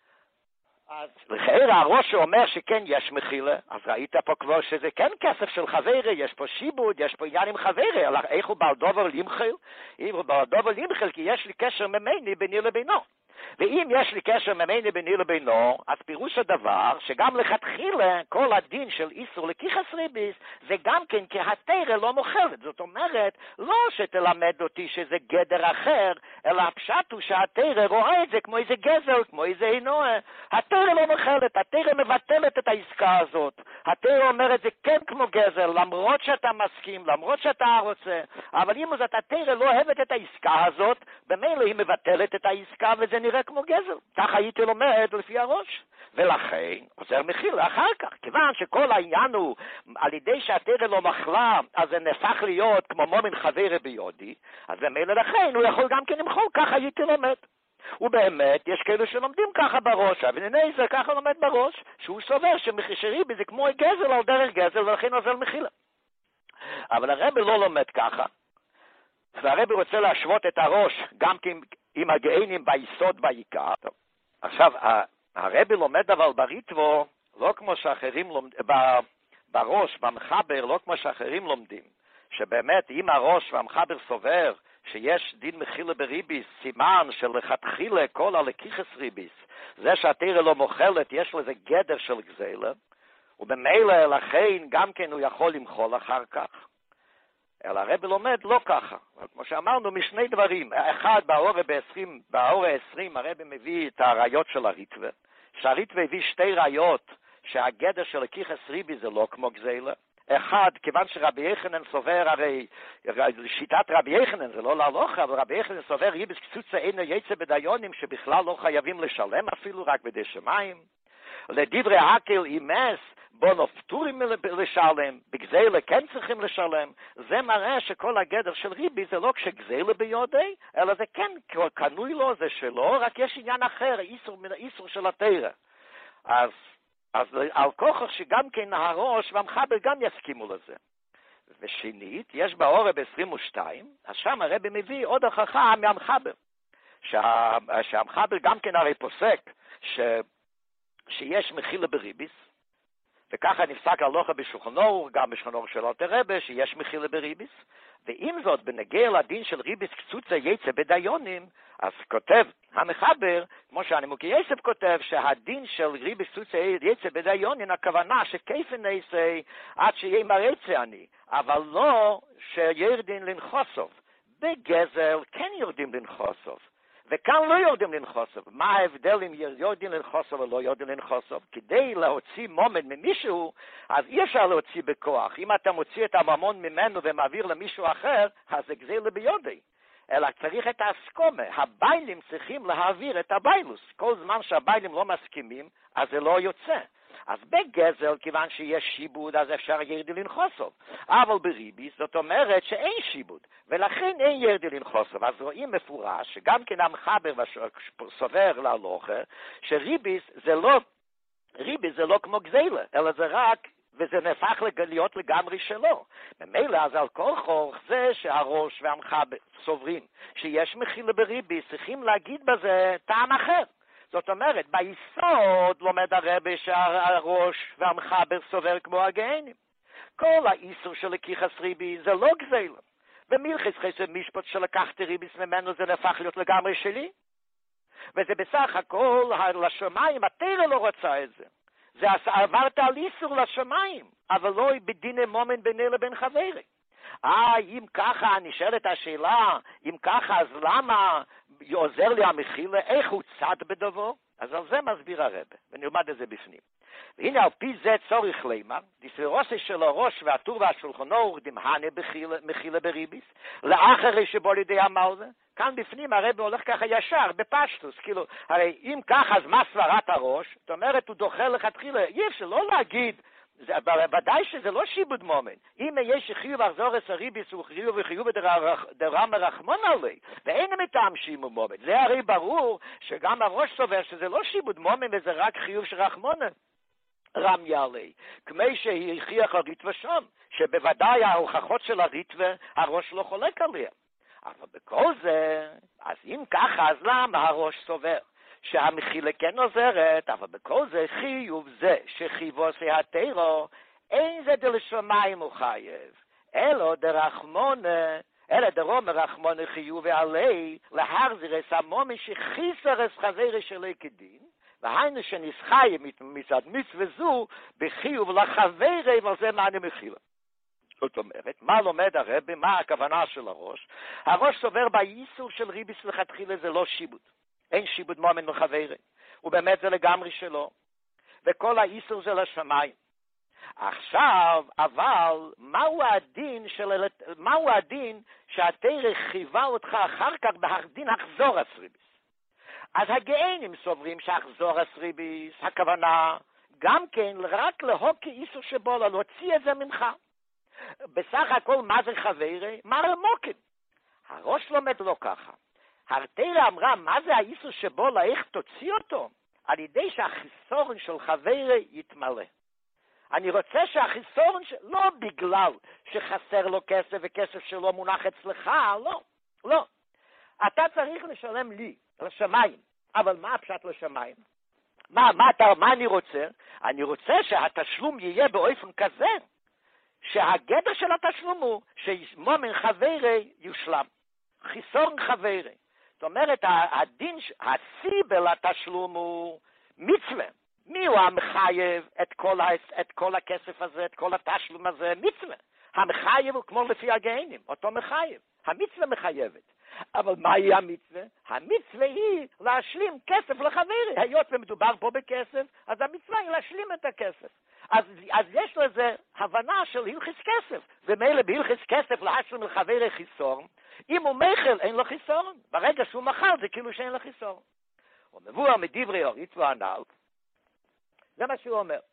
אז לכאורה הראש אומר שכן יש מחילה, אז ראית פה כבר שזה כן כסף של חברי, יש פה שיבוד, יש פה עניין עם חברי, איך הוא בעל דובר למחל? אם הוא בעל דובר למחל, כי יש לי קשר ממני ביני לבינו. ואם יש לי קשר ממני ביני לבינו, אז פירוש הדבר שגם לכתחילה כל הדין של איסור לקיחס ריביס זה גם כן כי התורה לא מוחלת. זאת אומרת, לא שתלמד אותי שזה גדר אחר, אלא הפשט הוא שהתורה רואה את זה כמו איזה גזל, כמו איזה עינוע. התורה לא מוחלת, התורה מבטלת את העסקה הזאת. התורה אומרת זה כן כמו גזל, למרות שאתה מסכים, למרות שאתה רוצה, אבל אם זאת התורה לא אוהבת את העסקה הזאת, במילא היא מבטלת את העסקה וזה נראה כמו גזל. כך הייתי לומד לפי הראש. ולכן, עוזר מחילה אחר כך. כיוון שכל העניין הוא, על ידי שהתורה לא מחלה, אז זה נהפך להיות כמו מומין חברי ביודי, אז במילא לכן הוא יכול גם כן למחול, כך הייתי לומד. ובאמת, יש כאלו שלומדים ככה בראש, אבל זה ככה לומד בראש, שהוא סובר שמחישריבי זה כמו גזל על דרך גזל, ולכן עוזר מחילה. אבל הרבי לא לומד ככה, והרבי רוצה להשוות את הראש גם עם הגאינים ביסוד בעיקר. עכשיו, הרבי לומד אבל בריטבו, לא כמו שאחרים לומדים, בראש, במחבר, לא כמו שאחרים לומדים, שבאמת אם הראש והמחבר סובר שיש דין מחילה בריביס, סימן של לכתחילה כל הלקיחס ריביס, זה שהתורה לא מוחלת, יש לו איזה גדר של גזלה, ובמילא לכן גם כן הוא יכול למחול אחר כך. אלא הרבי לומד לא ככה. כמו שאמרנו, משני דברים. אחד, באור ה-20, הרבי מביא את הראיות של הריטווה. שהריטווה הביא שתי ראיות שהגדר של לקיחס ריביס זה לא כמו גזלה. אחד, כיוון שרבי יחנן סובר, הרי שיטת רבי יחנן זה לא להלוכה, אבל רבי יחנן סובר ריביס קצוצה אינו יצא בדיונים שבכלל לא חייבים לשלם אפילו רק בידי שמיים. לדברי הקל אימס, בו נפטורים לשלם, בגזלה כן צריכים לשלם. זה מראה שכל הגדר של ריבי זה לא כשגזלה ביודי, אלא זה כן קנוי לו, זה שלו, רק יש עניין אחר, איסור של התורה. אז על כוחך שגם כן הראש והמחבר גם יסכימו לזה. ושנית, יש באור ב-22, אז שם הרבי מביא עוד הוכחה מהמחבר, שהמחבר גם כן הרי פוסק שיש מחילה בריביס, וככה נפסק הלוכה בשולחן ערוך, גם בשולחן ערוך של אלתר רבי, שיש מחילה בריביס, ועם זאת, בנגיע לדין של ריביס קצוצה יצא בדיונים, אז כותב המחבר, כמו שהנימוקי יסף כותב, שהדין של ריביס קצוצה יצא בדיונים, הכוונה שכיפן נעשה עד שיהיה מרצה אני, אבל לא שירדין לנחוסוב. בגזל כן יורדים לנחוסוב. וכאן לא יורדים לנחוסוב. מה ההבדל אם יורדים לנחוסוב או לא יורדים לנחוסוב? כדי להוציא מומן ממישהו, אז אי אפשר להוציא בכוח. אם אתה מוציא את הממון ממנו ומעביר למישהו אחר, אז זה גזלה ביודי. אלא צריך את ההסכומה. הביילים צריכים להעביר את הביילוס. כל זמן שהביילים לא מסכימים, אז זה לא יוצא. אז בגזל, כיוון שיש שיבוד, אז אפשר ירדי לנחוסוב. אבל בריביס, זאת אומרת שאין שיבוד, ולכן אין ירדי לנחוסוב. אז רואים מפורש, שגם כן המחבר סובר להלוכה, שריביס זה לא כמו גזלה, אלא זה רק, וזה נהפך להיות לגמרי שלו. ממילא, אז על כל חורך זה שהראש והמחבר סוברים, שיש מחילה בריביס, צריכים להגיד בזה טעם אחר. זאת אומרת, ביסוד לומד הרבי שהראש והמחבר סובר כמו הגהנים. כל האיסור של לקיחס ריביס זה לא גזלה. במלכס חסד משפט שלקחתי ריביס ממנו זה נהפך להיות לגמרי שלי. וזה בסך הכל לשמיים, התורה לא רוצה את זה. זה עברת על איסור לשמיים, אבל לא בדיני מומן ביני לבין חברי. אם ככה, נשאלת השאלה, אם ככה, אז למה עוזר לי המחילה, איך הוא צד בדבו? אז על זה מסביר הרב, ונלמד את זה בפנים. והנה על פי זה צורך לימר, דיסרוסי של הראש והטור והשולחנו דמהנה מחילה בריביס, לאחרי שבו לידי המלווה, כאן בפנים הרב הולך ככה ישר, בפשטוס, כאילו, הרי אם ככה, אז מה סברת הראש? זאת אומרת, הוא דוחה לכתחילה, אי אפשר לא להגיד, ודאי שזה לא שיבוד מומן. אם יש חיוב אכזורס הריביס הוא חיוב דרמה רחמון עלי, ואין מטעם שימו מומן. זה הרי ברור שגם הראש סובר שזה לא שיבוד מומן וזה רק חיוב של רחמונה. רמיה עלי. כמי שהכריח הריטווה שם, שבוודאי ההוכחות של הריטווה, הראש לא חולק עליה. אבל בכל זה, אז אם ככה, אז למה הראש סובר? שהמחילה כן עוזרת, אבל בכל זה חיוב זה שחיבו שהתירו, אין זה דלשמיים הוא חייב, אלא דרחמונה, אלא דרום רחמונה חיוב עלי, להחזיר את המומי שחיסר את חזירי שלי כדין, והיינו שנסחי מצד מצווה זו, בחיוב לחברי, ועל זה מה אני מחילה. זאת אומרת, מה לומד הרבי, מה הכוונה של הראש? הראש סובר באיסור של ריביס לכתחילה זה לא שיבוד. אין שיבוד מומן מחברי, ובאמת זה לגמרי שלו, וכל האיסור זה לשמיים. עכשיו, אבל, מהו הדין שהתרא חייבה אותך אחר כך בהדין החזור הסריביס? אז הגאינים סוברים שהחזור הסריביס, הכוונה, גם כן רק להוקי איסור שבו, להוציא את זה ממך. בסך הכל, מה זה חברי? מה רמוקים? הראש לומד לא ככה. הרתירה אמרה, מה זה האיסור שבו לאיך תוציא אותו? על ידי שהחיסורן של חברי יתמלא. אני רוצה שהחיסורן, לא בגלל שחסר לו כסף וכסף שלו מונח אצלך, לא. אתה צריך לשלם לי, לשמיים. אבל מה הפשט לשמיים? מה אני רוצה? אני רוצה שהתשלום יהיה באופן כזה, שהגדר של התשלום הוא שמומן חברי יושלם. חיסורן חברי. זאת אומרת, הדין, הסיבה לתשלום הוא מצווה. מי הוא המחייב את כל הכסף הזה, את כל התשלום הזה? מצווה. המחייב הוא כמו לפי הגאינים, אותו מחייב. המצווה מחייבת. אבל מהי המצווה? המצווה היא להשלים כסף לחברי. היות ומדובר פה בכסף, אז המצווה היא להשלים את הכסף. אז יש לזה הבנה של הלכס כסף. ומילא בהלכס כסף להשלים לחברי חיסורן, אם הוא מחל, אין לו חיסורן. ברגע שהוא מחל, זה כאילו שאין לו חיסורן. הוא מבואר מדברי הריטווה הנ"ל, זה מה שהוא אומר.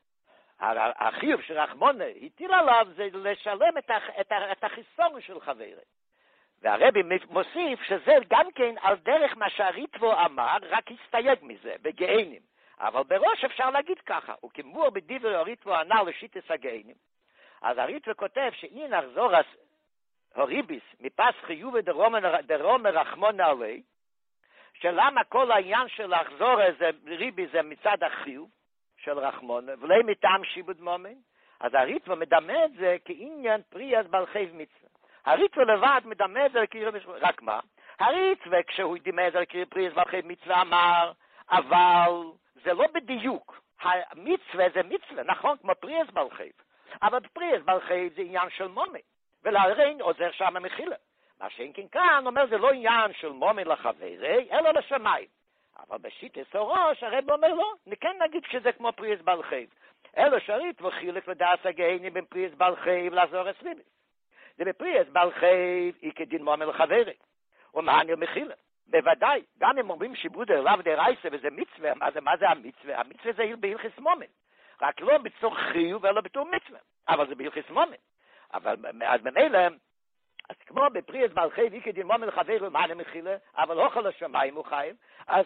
החיוב של רחמונה הטיל עליו זה לשלם את החיסורן של חברי. והרבי מוסיף שזה גם כן על דרך מה שהריטווה אמר, רק הסתייג מזה, בגאינים. אבל בראש אפשר להגיד ככה, וכמבואר בדברי הריטווה הנ"ל לשיטס הגאינים. אז הריטווה כותב שאין אחזור הריביס מפס חיוב דרום רחמון עלי, שלמה כל העניין של לחזור איזה ריביס זה מצד החיוב של רחמון, ולא מטעם שיבוד מומן, אז הריטווה מדמה את זה כעניין פרי אז בעל חייב מצווה. הריטווה לבד מדמה את זה רק מה? הריטווה כשהוא דמה את זה פרי אז בעל חייב מצווה אמר, אבל זה לא בדיוק. המצווה זה מצווה, נכון, כמו פרי אז בעל חייב. אבל פרי אז בעל חייב זה עניין של מומן. ולהרין עוזר שם המחילה. מה שאין כן כאן אומר זה לא עניין של מומן לחברי, אלא לשמיים. אבל בשיטס הראש הרב אומר לא, כן נגיד שזה כמו פריס בעל חייב. אלא שרית וחילק לדעת הגאינים בין פריס בעל חייב לעזור הסליביס. זה בפריס בעל חייב היא כדין מומן לחברי. ומעניין מחילה. בוודאי, גם אם אומרים שיבוד אליו דרייסה וזה מצווה, מה זה המצווה? המצווה זה בהלכס מומן. רק לא בתור חיוב אלא בתור מצווה. אבל זה בהלכס מומן. אבל אז ממילא, אז כמו בפריס בעל חייב, איקי דין מומן חברי ומענה מחילה, אבל אוכל השמיים הוא חייב, אז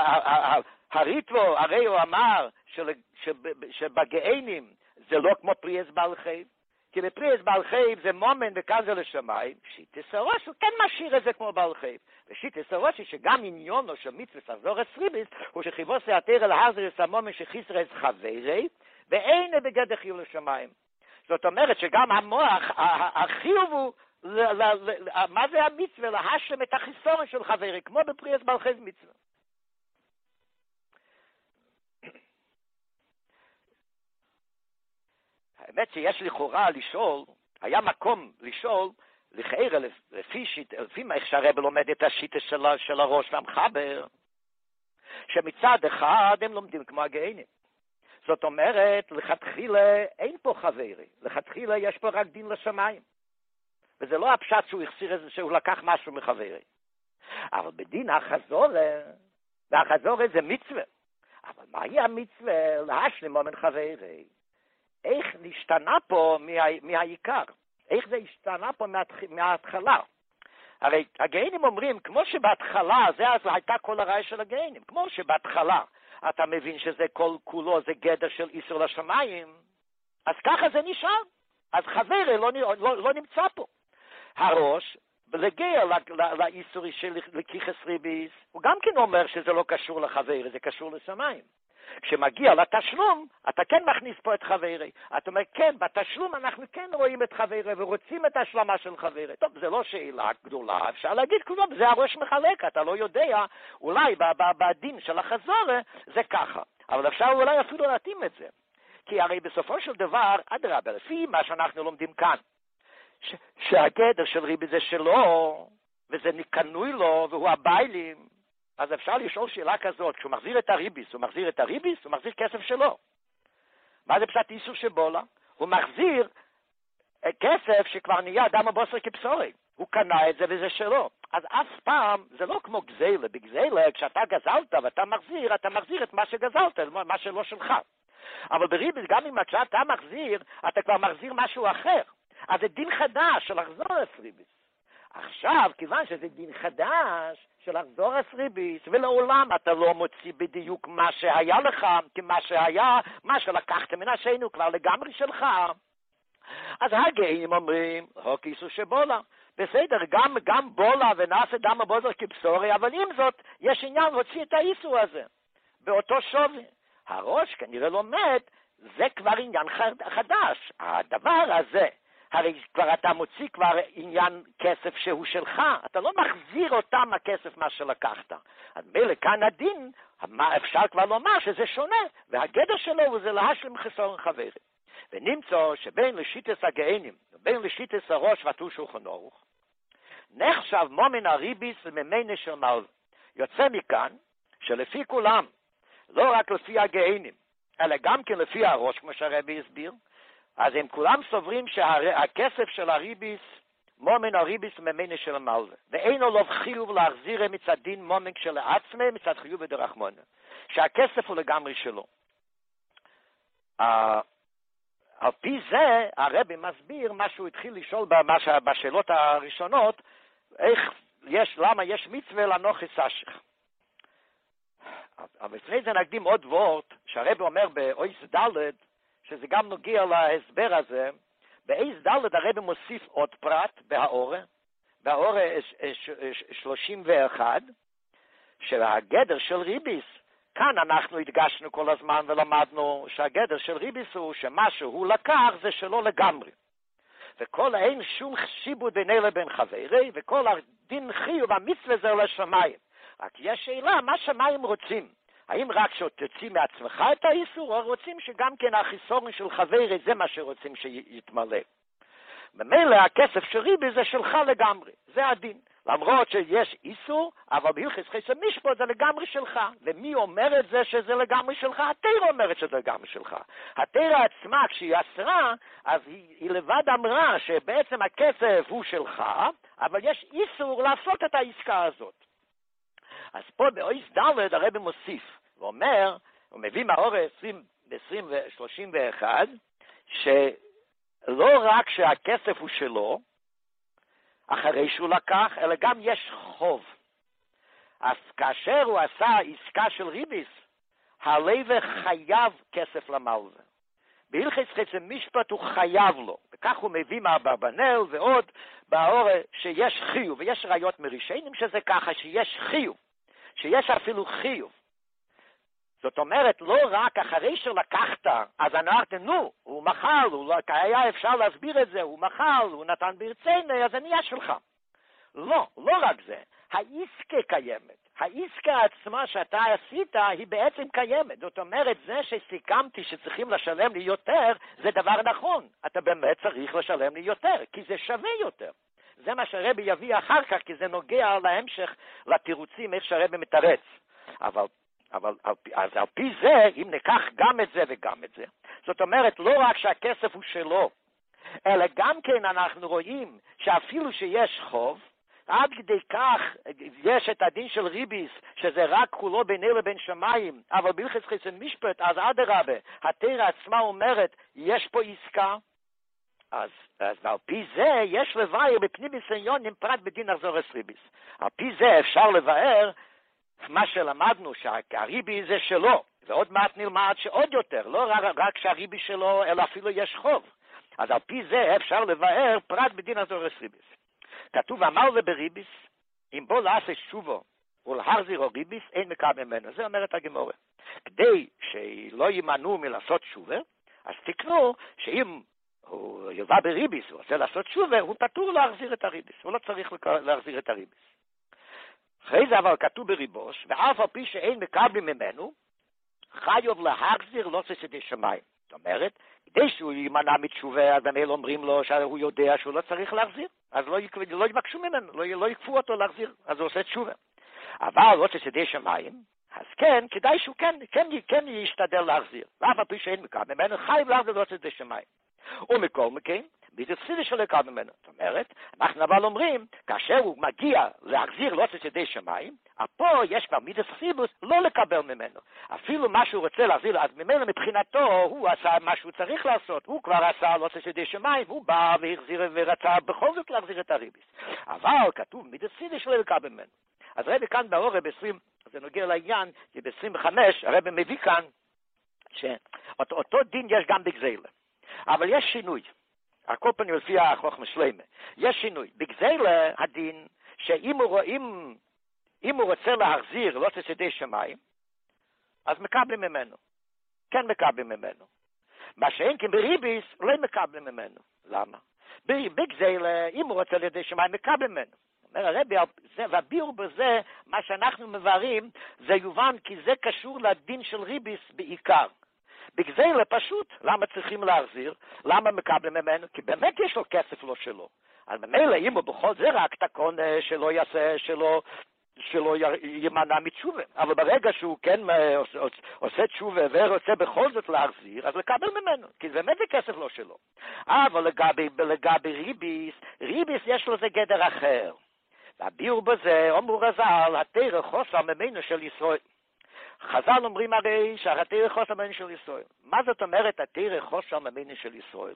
הריטבו, הרי הוא אמר שבגאינים זה לא כמו פריס בעל חייב, כי בפריס בעל חייב זה מומן וכאן זה לשמיים, שיטס הראש הוא כן משאיר את זה כמו בעל חייב, ושיטס הראש היא שגם עניונו של מצווה סחזור הסריביס, הוא שחיבו סעתר אל הזריס המומן שחיסר את חברי, ואין בגדר חיוב לשמיים. זאת אומרת שגם המוח, החיוב הוא, מה זה המצווה? להשלם את החיסורן של חברי, כמו בפריס בעל חייב מצווה. האמת שיש לכאורה לשאול, היה מקום לשאול, לכאורה, לפי מה איך שהרב לומד את השיטה של הראש והמחבר, שמצד אחד הם לומדים כמו הגאינים. זאת אומרת, לכתחילה אין פה חברי, לכתחילה יש פה רק דין לשמיים. וזה לא הפשט שהוא החסיר איזה שהוא לקח משהו מחברי. אבל בדין החזורה, והחזורה זה מצווה. אבל מהי המצווה? להשלים מן חברי. איך נשתנה פה מהעיקר? איך זה השתנה פה מההתחלה? הרי הגאינים אומרים, כמו שבהתחלה, זה אז הייתה כל הרעי של הגאינים, כמו שבהתחלה אתה מבין שזה כל כולו, זה גדר של איסור לשמיים, אז ככה זה נשאר. אז חברי לא נמצא פה. הראש, ולגיע לאיסורי של לקיחס ריביס, הוא גם כן אומר שזה לא קשור לחברי, זה קשור לשמיים. כשמגיע לתשלום, אתה כן מכניס פה את חברי. אתה אומר, כן, בתשלום אנחנו כן רואים את חברי ורוצים את השלמה של חברי. טוב, זה לא שאלה גדולה, אפשר להגיד כלום, זה הראש מחלק, אתה לא יודע, אולי בדין של החזורה זה ככה. אבל אפשר אולי אפילו להתאים את זה. כי הרי בסופו של דבר, אדרבה, לפי מה שאנחנו לומדים כאן, שהגדר של ריבי זה שלו, וזה נקנוי לו, והוא הביילים, אז אפשר לשאול שאלה כזאת, כשהוא מחזיר את הריביס, הוא מחזיר את הריביס, הוא מחזיר כסף שלו. מה זה פשט איסור שבולה? הוא מחזיר כסף שכבר נהיה דם הבוסר כבשורי. הוא קנה את זה וזה שלו. אז אף פעם, זה לא כמו גזלה. בגזלה, כשאתה גזלת ואתה מחזיר את מה שגזלת, מה שלא שלך. אבל בריביס, גם אם כשאתה מחזיר, אתה כבר מחזיר משהו אחר. אז זה דין חדש של לחזור את ריביס. עכשיו, כיוון שזה דין חדש של לחזור את ריביס, ולעולם אתה לא מוציא בדיוק מה שהיה לך, כי מה שהיה, מה שלקחת מן השני כבר לגמרי שלך. אז הגאים אומרים, הוקיסו שבולה. בסדר, גם בולה ונעשה דם הבוזר כבשורי, אבל עם זאת, יש עניין להוציא את האיסור הזה, באותו שווי. הראש כנראה לומד, זה כבר עניין חדש. הדבר הזה, הרי כבר אתה מוציא כבר עניין כסף שהוא שלך, אתה לא מחזיר אותם הכסף מה שלקחת. אז מילא כאן הדין, אפשר כבר לומר שזה שונה, והגדר שלו זה להשלים חסרון חברי. ונמצא שבין לשיטס הגאינים, ובין לשיטס הראש ותו שולחן ערוך, נחשב מומן הריביס וממנה של מלווה. יוצא מכאן שלפי כולם, לא רק לפי הגאינים, אלא גם כן לפי הראש, כמו שהרבי הסביר, אז הם כולם סוברים שהכסף של הריביס, מומן הריביס ממנה של המלווה. ואינו לו חיוב להחזיר מצד דין מומן כשלעצמה, מצד חיוב ודרחמונה. שהכסף הוא לגמרי שלו. על פי זה, הרבי מסביר מה שהוא התחיל לשאול בשאלות הראשונות, למה יש מצווה לנוחס אשך. אבל לפני זה נקדים עוד וורט, שהרבי אומר באויס ד' שזה גם נוגע להסבר הזה, באיס ד' הרבי מוסיף עוד פרט בהאורה 31, שהגדר של ריביס, כאן אנחנו הדגשנו כל הזמן ולמדנו שהגדר של ריביס הוא שמה שהוא לקח זה שלו לגמרי. וכל אין שום שיבוד ביני לבין חברי, וכל הדין חיוב המצווה זה לשמיים. רק יש שאלה, מה שמיים רוצים? האם רק שתוציא מעצמך את האיסור, או רוצים שגם כן החיסורן של חברי זה מה שרוצים שיתמלא? ממילא הכסף של ריבי זה שלך לגמרי, זה הדין. למרות שיש איסור, אבל בהלכות חסד משפט זה לגמרי שלך. ומי אומר את זה שזה לגמרי שלך? התורה אומרת שזה לגמרי שלך. התורה עצמה, כשהיא אסרה, אז היא לבד אמרה שבעצם הכסף הוא שלך, אבל יש איסור לעשות את העסקה הזאת. אז פה באויס ד' הרבי מוסיף, ואומר, הוא מביא מהאורה 31, שלא רק שהכסף הוא שלו, אחרי שהוא לקח, אלא גם יש חוב. אז כאשר הוא עשה עסקה של ריביס, הלווה חייב כסף למלווה. בהלכות חסד משפט הוא חייב לו. וכך הוא מביא מהאברבנאל ועוד באורה שיש חיוב, ויש ראיות מרישיינים שזה ככה, שיש חיוב. שיש אפילו חיוב. זאת אומרת, לא רק אחרי שלקחת, אז אמרת, הוא מחל, היה אפשר להסביר את זה, הוא מחל, הוא נתן ברציני, אז אני אהיה שלך. לא רק זה. העסקה קיימת. העסקה עצמה שאתה עשית היא בעצם קיימת. זאת אומרת, זה שסיכמתי שצריכים לשלם לי יותר, זה דבר נכון. אתה באמת צריך לשלם לי יותר, כי זה שווה יותר. זה מה שהרבי יביא אחר כך, כי זה נוגע להמשך, לתירוצים, איך שהרבי מתרץ. אבל על פי זה, אם ניקח גם את זה וגם את זה, זאת אומרת, לא רק שהכסף הוא שלו, אלא גם כן אנחנו רואים שאפילו שיש חוב, עד כדי כך יש את הדין של ריביס, שזה רק כולו ביני לבין שמיים, אבל בהלכות חסד משפט, אז אדרבה, התורה עצמה אומרת, יש פה עסקה, אז על פי זה יש לבאר בפנים עניונים פרט בדין החזורס ריביס. על פי זה אפשר לבאר מה שלמדנו, שהריבי זה שלו, ועוד מעט נלמד שעוד יותר, לא רק שהריבי שלו, אלא אפילו יש חוב. אז על פי זה אפשר לבאר פרט בדין החזורס ריביס. כתוב, אמר לבריביס, אם בוא לעשה שובו ולהחזיר או ריביס, אין מקבל ממנו. זה אומרת הגמורה. כדי שלא יימנעו מלעשות שובה, אז תקנו שאם הוא יובא בריביס, הוא רוצה לעשות שובה, הוא פטור להחזיר את הריביס. הוא לא צריך להחזיר את הריביס. אחרי זה אבל כתוב בריבוש, ואף על פי שאין מקבלים ממנו, חייב להחזיר לא צדדי שמיים. זאת אומרת, כדי שהוא יימנע מתשובה, אז המאל אומרים לו שהוא יודע שהוא לא צריך להחזיר, אז לא יבקשו ממנו, לא יקפו אותו להחזיר, אז הוא עושה תשובה. אבל לא צדדי שמיים, אז כן, כדאי שהוא כן ישתדל להחזיר. ואף על פי שאין מקבל ממנו, חייב להחזיר לא צדדי שמיים. ומכל מכן, בידצידי שלא יקבל ממנו. זאת אומרת, אנחנו אבל אומרים, כאשר הוא מגיע להחזיר לא צדדי שמיים, פה יש כבר מידס חיבוס לא לקבל ממנו. אפילו מה שהוא רוצה להחזיר, אז ממנו מבחינתו הוא עשה מה שהוא צריך לעשות. הוא כבר עשה לא צדדי שמיים, הוא בא והחזיר ורצה בכל זאת להחזיר את הריביס. אבל כתוב מידס חיבוס שלא לקבל ממנו. אז הרבי כאן באורב 20, זה נוגע לעניין, כי ב-25 הרבי מביא כאן שאותו דין יש גם בגזילה. אבל יש שינוי. הכל פנים לפי החוכמה שלמה. יש שינוי. בגזילה הדין, שאם הוא רוצה להחזיר לא צדדי שמיים, אז מקבלים ממנו. כן מקבלים ממנו. מה שאין כי בריביס לא מקבלים ממנו. למה? בגזילה, אם הוא רוצה לידי שמיים, מקבלים ממנו. אומר הרבי, והביאור בזה, מה שאנחנו מבארים, זה יובן כי זה קשור לדין של ריביס בעיקר. בגזילה פשוט, למה צריכים להחזיר? למה מקבלים ממנו? כי באמת יש לו כסף לא שלו. אז ממילא אם הוא בכל זה רק תקון שלא יעשה, שלא יימנע מתשובה. אבל ברגע שהוא כן עושה תשובה ורוצה בכל זאת להחזיר, אז לקבל ממנו, כי באמת זה כסף לא שלו. אבל לגבי ריביס יש לו זה גדר אחר. והביאור בזה, אומרו רז"ל, התורה חוסר ממנו של ישראל. חז"ל אומרים הרי שהתורה חוסר ממנו של ישראל. מה זאת אומרת התורה חוסר ממנו של ישראל?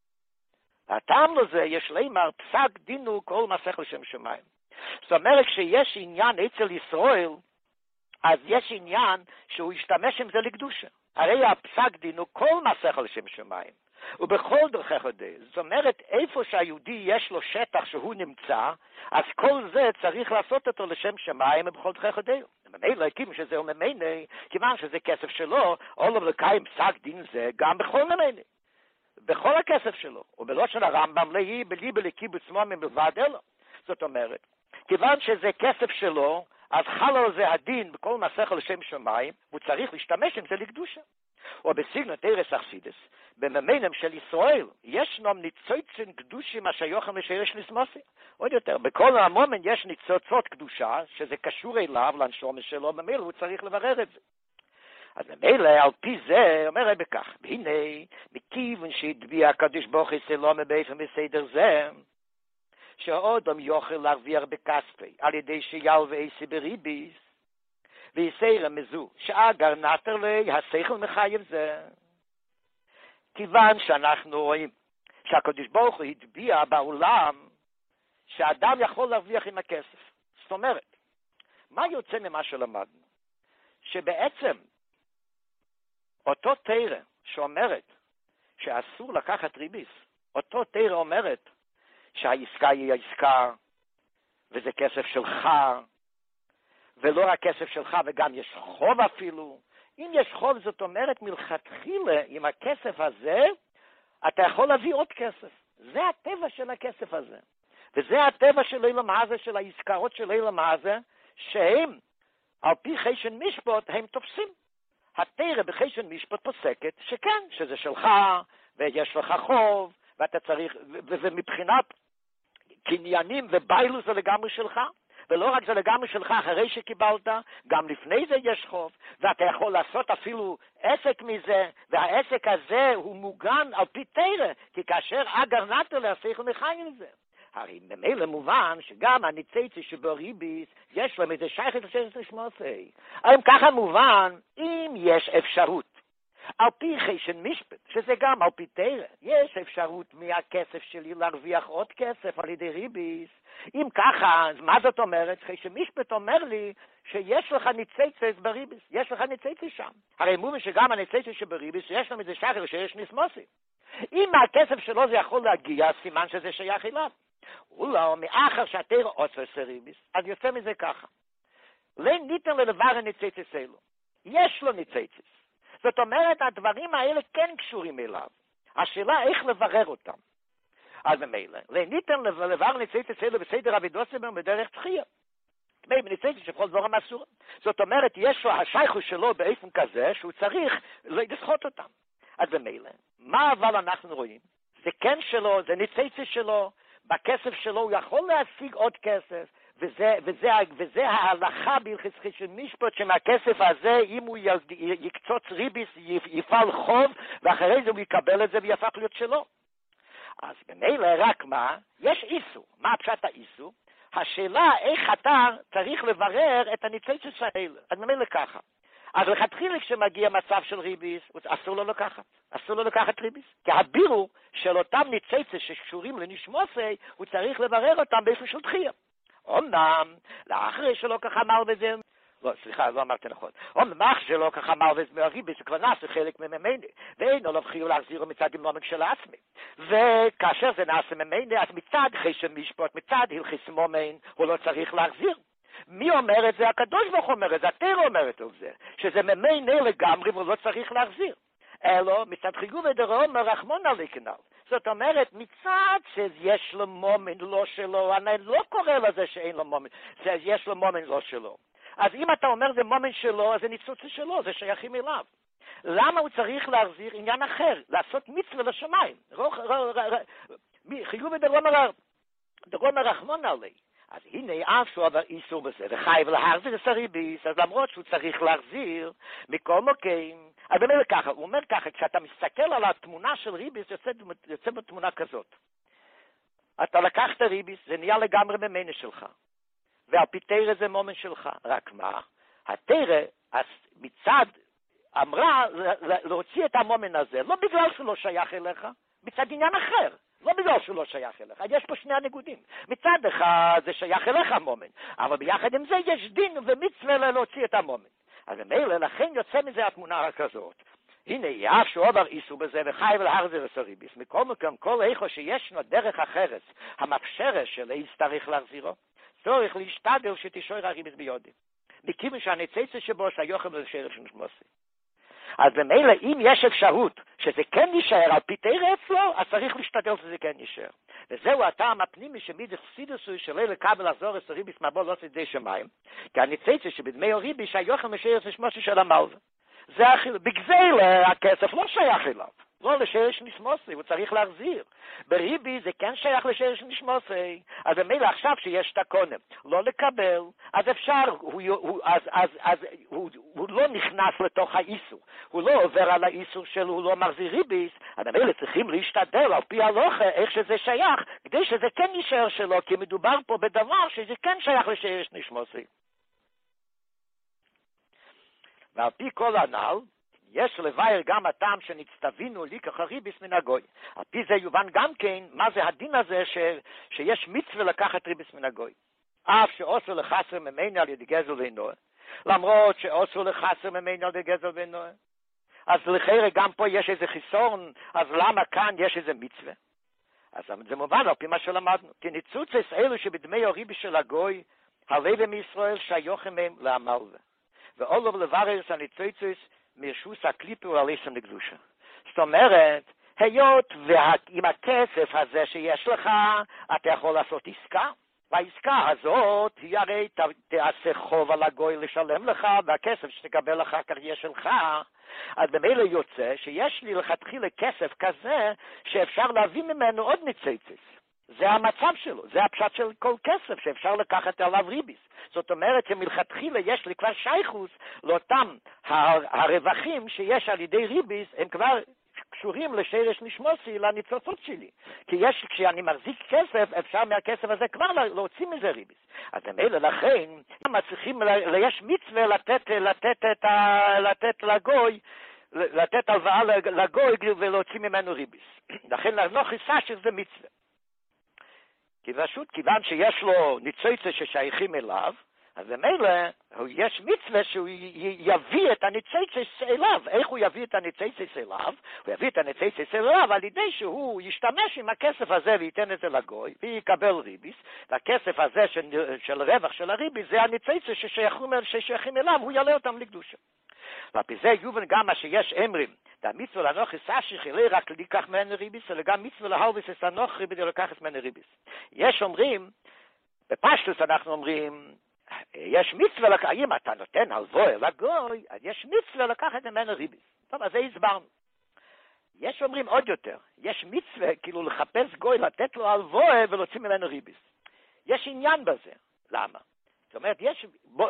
הטעם לזה יש לומר פסק דינו כל מסך לשם שמיים. זאת אומרת שיש עניין אצל ישראל, אז יש עניין שהוא ישתמש עם זה לקדושה. הרי הפסק דינו כל מסך לשם שמיים. ובכל דרכי חדי. זאת אומרת, איפה שהיהודי יש לו שטח שהוא נמצא, אז כל זה צריך לעשות אותו לשם שמיים ובכל דרכי חדי. ממילא הקים שזה הוא ממילא, כיוון שזה כסף שלו, עולם לקיים פסק דין זה גם בכל ממילא. בכל הכסף שלו. ובלושן הרמב"ם להי בלי בלקיבוץ מומים בלבד אלו. זאת אומרת, כיוון שזה כסף שלו, אז חל על זה הדין בכל מסך לשם שמיים, הוא צריך להשתמש עם זה לקדושה. או בסגנון תרס אכסידס, בממינם של ישראל, ישנם ניצוצים קדושים אשר יוכם לשרש נסמוסי. עוד יותר, בכל המומן יש ניצוצות קדושה, שזה קשור אליו, לנשום שלו, ממילא הוא צריך לברר את זה. אז ממילא, על פי זה, אומר רבי כך, והנה, מכיוון שהטביע הקדוש ברוך הוא סלומה באופן בסדר זה, שהאדם יוכל להרוויח בכספי, על ידי שילווה אסי בריביס, ויסיירה מזו, שאגר נטר לי, השכל מחייב זה. כיוון שאנחנו רואים שהקדוש ברוך הוא הטביע בעולם, שאדם יכול להרוויח עם הכסף. זאת אומרת, מה יוצא ממה שלמדנו? שבעצם אותו תורה שאומרת שאסור לקחת ריביס, אותו תורה אומרת שהעסקה היא העסקה, וזה כסף שלך, ולא רק כסף שלך, וגם יש חוב אפילו. אם יש חוב, זאת אומרת, מלכתחילה, עם הכסף הזה, אתה יכול להביא עוד כסף. זה הטבע של הכסף הזה. וזה הטבע של אילם הזה, של העסקאות של אילם הזה, שהם, על פי חשן משפט, הם תופסים. התורה בחשן משפט פוסקת שכן, שזה שלך, ויש לך חוב, ואתה צריך, ומבחינת קניינים וביילוס זה לגמרי שלך, ולא רק זה לגמרי שלך אחרי שקיבלת, גם לפני זה יש חוב, ואתה יכול לעשות אפילו עסק מזה, והעסק הזה הוא מוגן על פי תורה, כי כאשר אגר נטל להשיך ומחיים לזה. הרי ממילא מובן שגם הניצייצי שבריביס יש להם איזה שייכת לשייכת שמוסי. האם ככה מובן, אם יש אפשרות, על פי חשן משפט, שזה גם על פי תורה, יש אפשרות מהכסף שלי להרוויח עוד כסף על ידי ריביס. אם ככה, אז מה זאת אומרת? חשן משפט אומר לי שיש לך ניצייצי בריביס, יש לך ניצייצי שם. הרי מובן שגם הניצייצי שבריביס יש להם איזה שייכת שיש נסמוסי. אם הכסף שלו זה יכול להגיע, סימן שזה שייך אליו. אולי מאחר שהתורה עוצר ריביס, אז יוצא מזה ככה. לא ניתן ללבר ניצייצס אלו. יש לו ניצייצס. זאת אומרת, הדברים האלה כן קשורים אליו. השאלה איך לברר אותם. אז ממילא, לא ניתן ללבר ניצייצס אלו בסדר אבידוסם בדרך תחייה. ניצייצס שכל דבורם אסור. זאת אומרת, יש לו השייכות שלו באופן כזה שהוא צריך לדחות אותם. אז ממילא, מה אבל אנחנו רואים? זה כן שלו, זה ניצייצס שלו, בכסף שלו הוא יכול להשיג עוד כסף, וזה ההלכה בהלכות חשן משפט, שמהכסף הזה, אם הוא יקצוץ ריביס, יפעל חוב, ואחרי זה הוא יקבל את זה ויפך להיות שלו. אז במילא רק מה? יש איסור. מה פשט האיסור? השאלה איך אתה צריך לברר את הניצייצס האלה. אז במילא ככה. אז לכתחילה כשמגיע מצב של ריביס, אסור לו לקחת. אסור לו לקחת ריביס. כי הבירור של אותם ניצייצס שקשורים לנשמוסי, הוא צריך לברר אותם באיפה של תחייה. אומנם, לאחרי שלא ככה אמר וזה, לא, סליחה, לא אמרתי נכון. אומנם שלא ככה אמר וזה מהריביס, זה כבר נעשה חלק ממני, ואין עליו חיוב להחזירו מצד המלומד של עצמי. וכאשר זה נעשה ממני, אז מצד חשן משפט, מצד הלכיס מומן, הוא לא צריך להחזיר. מי אומר את זה? הקדוש ברוך הוא אומר את זה, התורה אומרת על זה, שזה ממני לגמרי והוא לא צריך להחזיר. אלו, מצד חיוב ודרום, רחמון עליקנל. זאת אומרת, מצד שיש לו מומן לא שלו, אני לא קורא לזה שאין לו מומן, שיש לו מומן לא שלו. אז אם אתה אומר זה מומן שלו, אז זה ניצוץ שלו, זה שייכים אליו. למה הוא צריך להחזיר עניין אחר, לעשות מצווה לשמיים? חיוב ודרום רחמון עלי. אז הנה אף שהוא עבר איסור בזה, וחייב להחזיר את הריביס, אז למרות שהוא צריך להחזיר, מכל מוקים, אז באמת ככה, הוא אומר ככה, כשאתה מסתכל על התמונה של ריביס, יוצא בתמונה כזאת. אתה לקחת ריביס, זה נהיה לגמרי ממני שלך, ועל פי תורה זה מומן שלך, רק מה? התורה מצד אמרה להוציא את המומן הזה, לא בגלל שהוא לא שייך אליך, מצד עניין אחר. לא בגלל שהוא לא שייך אליך, יש פה שני הנגודים. מצד אחד זה שייך אליך המומן, אבל ביחד עם זה יש דין ומצווה להוציא את המומן. אז ממילא לכן יוצא מזה התמונה הכזאת. הנה, אף שהוא עובר איסור בזה וחייב להחזיר את הריביס. מכל מקום, כל איכו שישנו דרך אחרת, המאפשרת של איס צריך להחזירו, צריך להשתדל שתישאר הריביס ביודי. מכיוון שהניצייצס שבו שהיוחם לשרף שנשמוסי. אז במילא, אם יש אפשרות שזה כן יישאר על פי תורה אצלו, אז צריך להשתדל שזה כן יישאר. וזהו הטעם הפנימי שמיד חסידות שלא לקבל לחזור את הריביס מבוא לא ידי שמיים, כי הניצייצס שבדמי הריביס שהיוחם לשרף נשמוסי של המלווה. זה בגזלה הכסף לא שייך אליו. לא לשרש נשמוסי, הוא צריך להחזיר. בריבי זה כן שייך לשרש נשמוסי. אז במילא עכשיו שיש תקונה, לא לקבל, אז אפשר, הוא לא נכנס לתוך האיסור. הוא לא עובר על האיסור שלו, הוא לא מחזיר ריביס. אז במילא צריכים להשתדל על פי הלוכה, איך שזה שייך, כדי שזה כן יישאר שלו, כי מדובר פה בדבר שזה כן שייך לשרש נשמוסי. ועל פי כל הנ"ל, יש לבאר גם הטעם שנצטווינו לקח הריביס מן הגוי. על פי זה יובן גם כן מה זה הדין הזה שיש מצווה לקחת ריביס מן הגוי. אף שאוסר לחסר ממני על ידי גזל ואינוע. למרות שאוסר לחסר ממני על ידי גזל ואינוע. אז לכאורה גם פה יש איזה חיסון, אז למה כאן יש איזה מצווה? אז זה מובן על פי מה שלמדנו. כי ניצוצס אלו שבדמי הריביס של הגוי, הלווה מישראל שיוכם מהם לעמלווה. ואולו לברר הניצוצס מרשוס הקליפה ועליסם לקדושה. זאת אומרת, היות ועם הכסף הזה שיש לך, אתה יכול לעשות עסקה, והעסקה הזאת היא הרי תעשה חוב על הגוי לשלם לך, והכסף שתקבל אחר כך יהיה שלך. אז במילא יוצא שיש לי לכתחילה כסף כזה שאפשר להביא ממנו עוד ניציצס. זה המצב שלו, זה הפשט של כל כסף שאפשר לקחת עליו ריביס. זאת אומרת שמלכתחילה יש לי כבר שייכוס לאותם הרווחים שיש על ידי ריביס, הם כבר קשורים לשרש נשמוסי, לניצוצות שלי. כי כשאני מחזיק כסף, אפשר מהכסף הזה כבר להוציא מזה ריביס. אז במילא לכן, צריכים, יש מצווה לתת לגוי, לתת הלוואה לגוי ולהוציא ממנו ריביס. לכן לנוחי סשיר זה מצווה. כי פשוט, כיוון שיש לו ניצוצות ששייכים אליו, אז במילא יש מצווה שהוא יביא את הניצוצות אליו. איך הוא יביא את הניצוצות אליו? הוא יביא את הניצוצות אליו על ידי שהוא ישתמש עם הכסף הזה וייתן את זה לגוי, ויקבל ריביס, והכסף הזה של רווח של הריביס זה הניצוצות ששייכים אליו, הוא יעלה אותם לקדושה. ועל זה יובן גם מה שיש אמרים, המצווה לנוחי סשיר לא רק לקח ממנו ריביס, אלא גם מצווה להלביס את הנוחי בדי לקחת ממנו ריביס. יש אומרים, בפשטוס אנחנו אומרים, יש מצווה, אם אתה נותן הלוואה לגוי, אז יש מצווה לקחת ממנו ריביס. טוב, אז זה הסברנו. יש אומרים עוד יותר, יש מצווה כאילו לחפש גוי, לתת לו הלוואה ולהוציא ממנו ריביס. יש עניין בזה. למה? זאת אומרת, יש,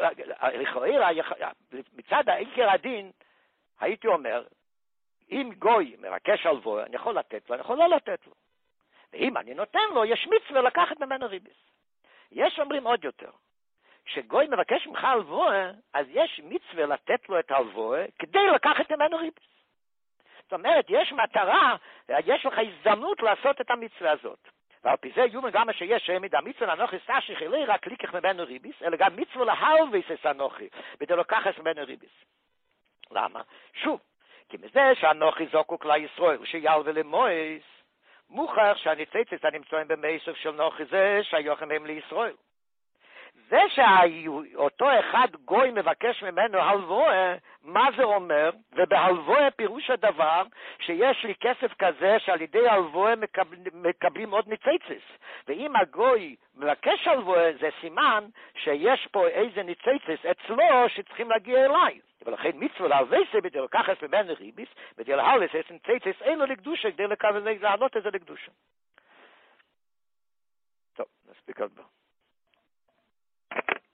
מצד העיקר הדין, הייתי אומר, אם גוי מבקש הלוואה, אני יכול לתת לו, אני יכול לא לתת לו. ואם אני נותן לו, יש מצווה לקחת ממנו ריביס. יש אומרים עוד יותר, כשגוי מבקש ממך הלוואה, אז יש מצווה לתת לו את הלוואה, כדי לקחת ממנו ריביס. זאת אומרת, יש מטרה, יש לך הזדמנות לעשות את המצווה הזאת. ועל פי זה יומן גם מה שיש העמיד המצווה לנוחי סשיר לא רק לקח ממנו ריביס, אלא גם מצווה להלביס את הנוחי, כדי לקחת ממנו ריביס. למה? שוב, כי מזה שהנוחי זקוק לישראל, שיילווה למויס, מוכח שהניצוצות הנמצאים במייסוף של נוחי זה שיוכם הם לישראל. זה שאותו אחד גוי מבקש ממנו הלוואה, מה זה אומר? ובהלוואה פירוש הדבר שיש לי כסף כזה שעל ידי הלוואה מקבלים עוד ניצוצות. ואם הגוי מבקש הלוואה, זה סימן שיש פה איזה ניצוצות אצלו שצריכים להגיע אליי. ולכן מצווה להלביס כדי לקחת ממנו ריביס, כדי להלביס את הניצוצות אין לו לקדושה, כדי להעלות את זה לקדושה. טוב, נספיק עוד בו.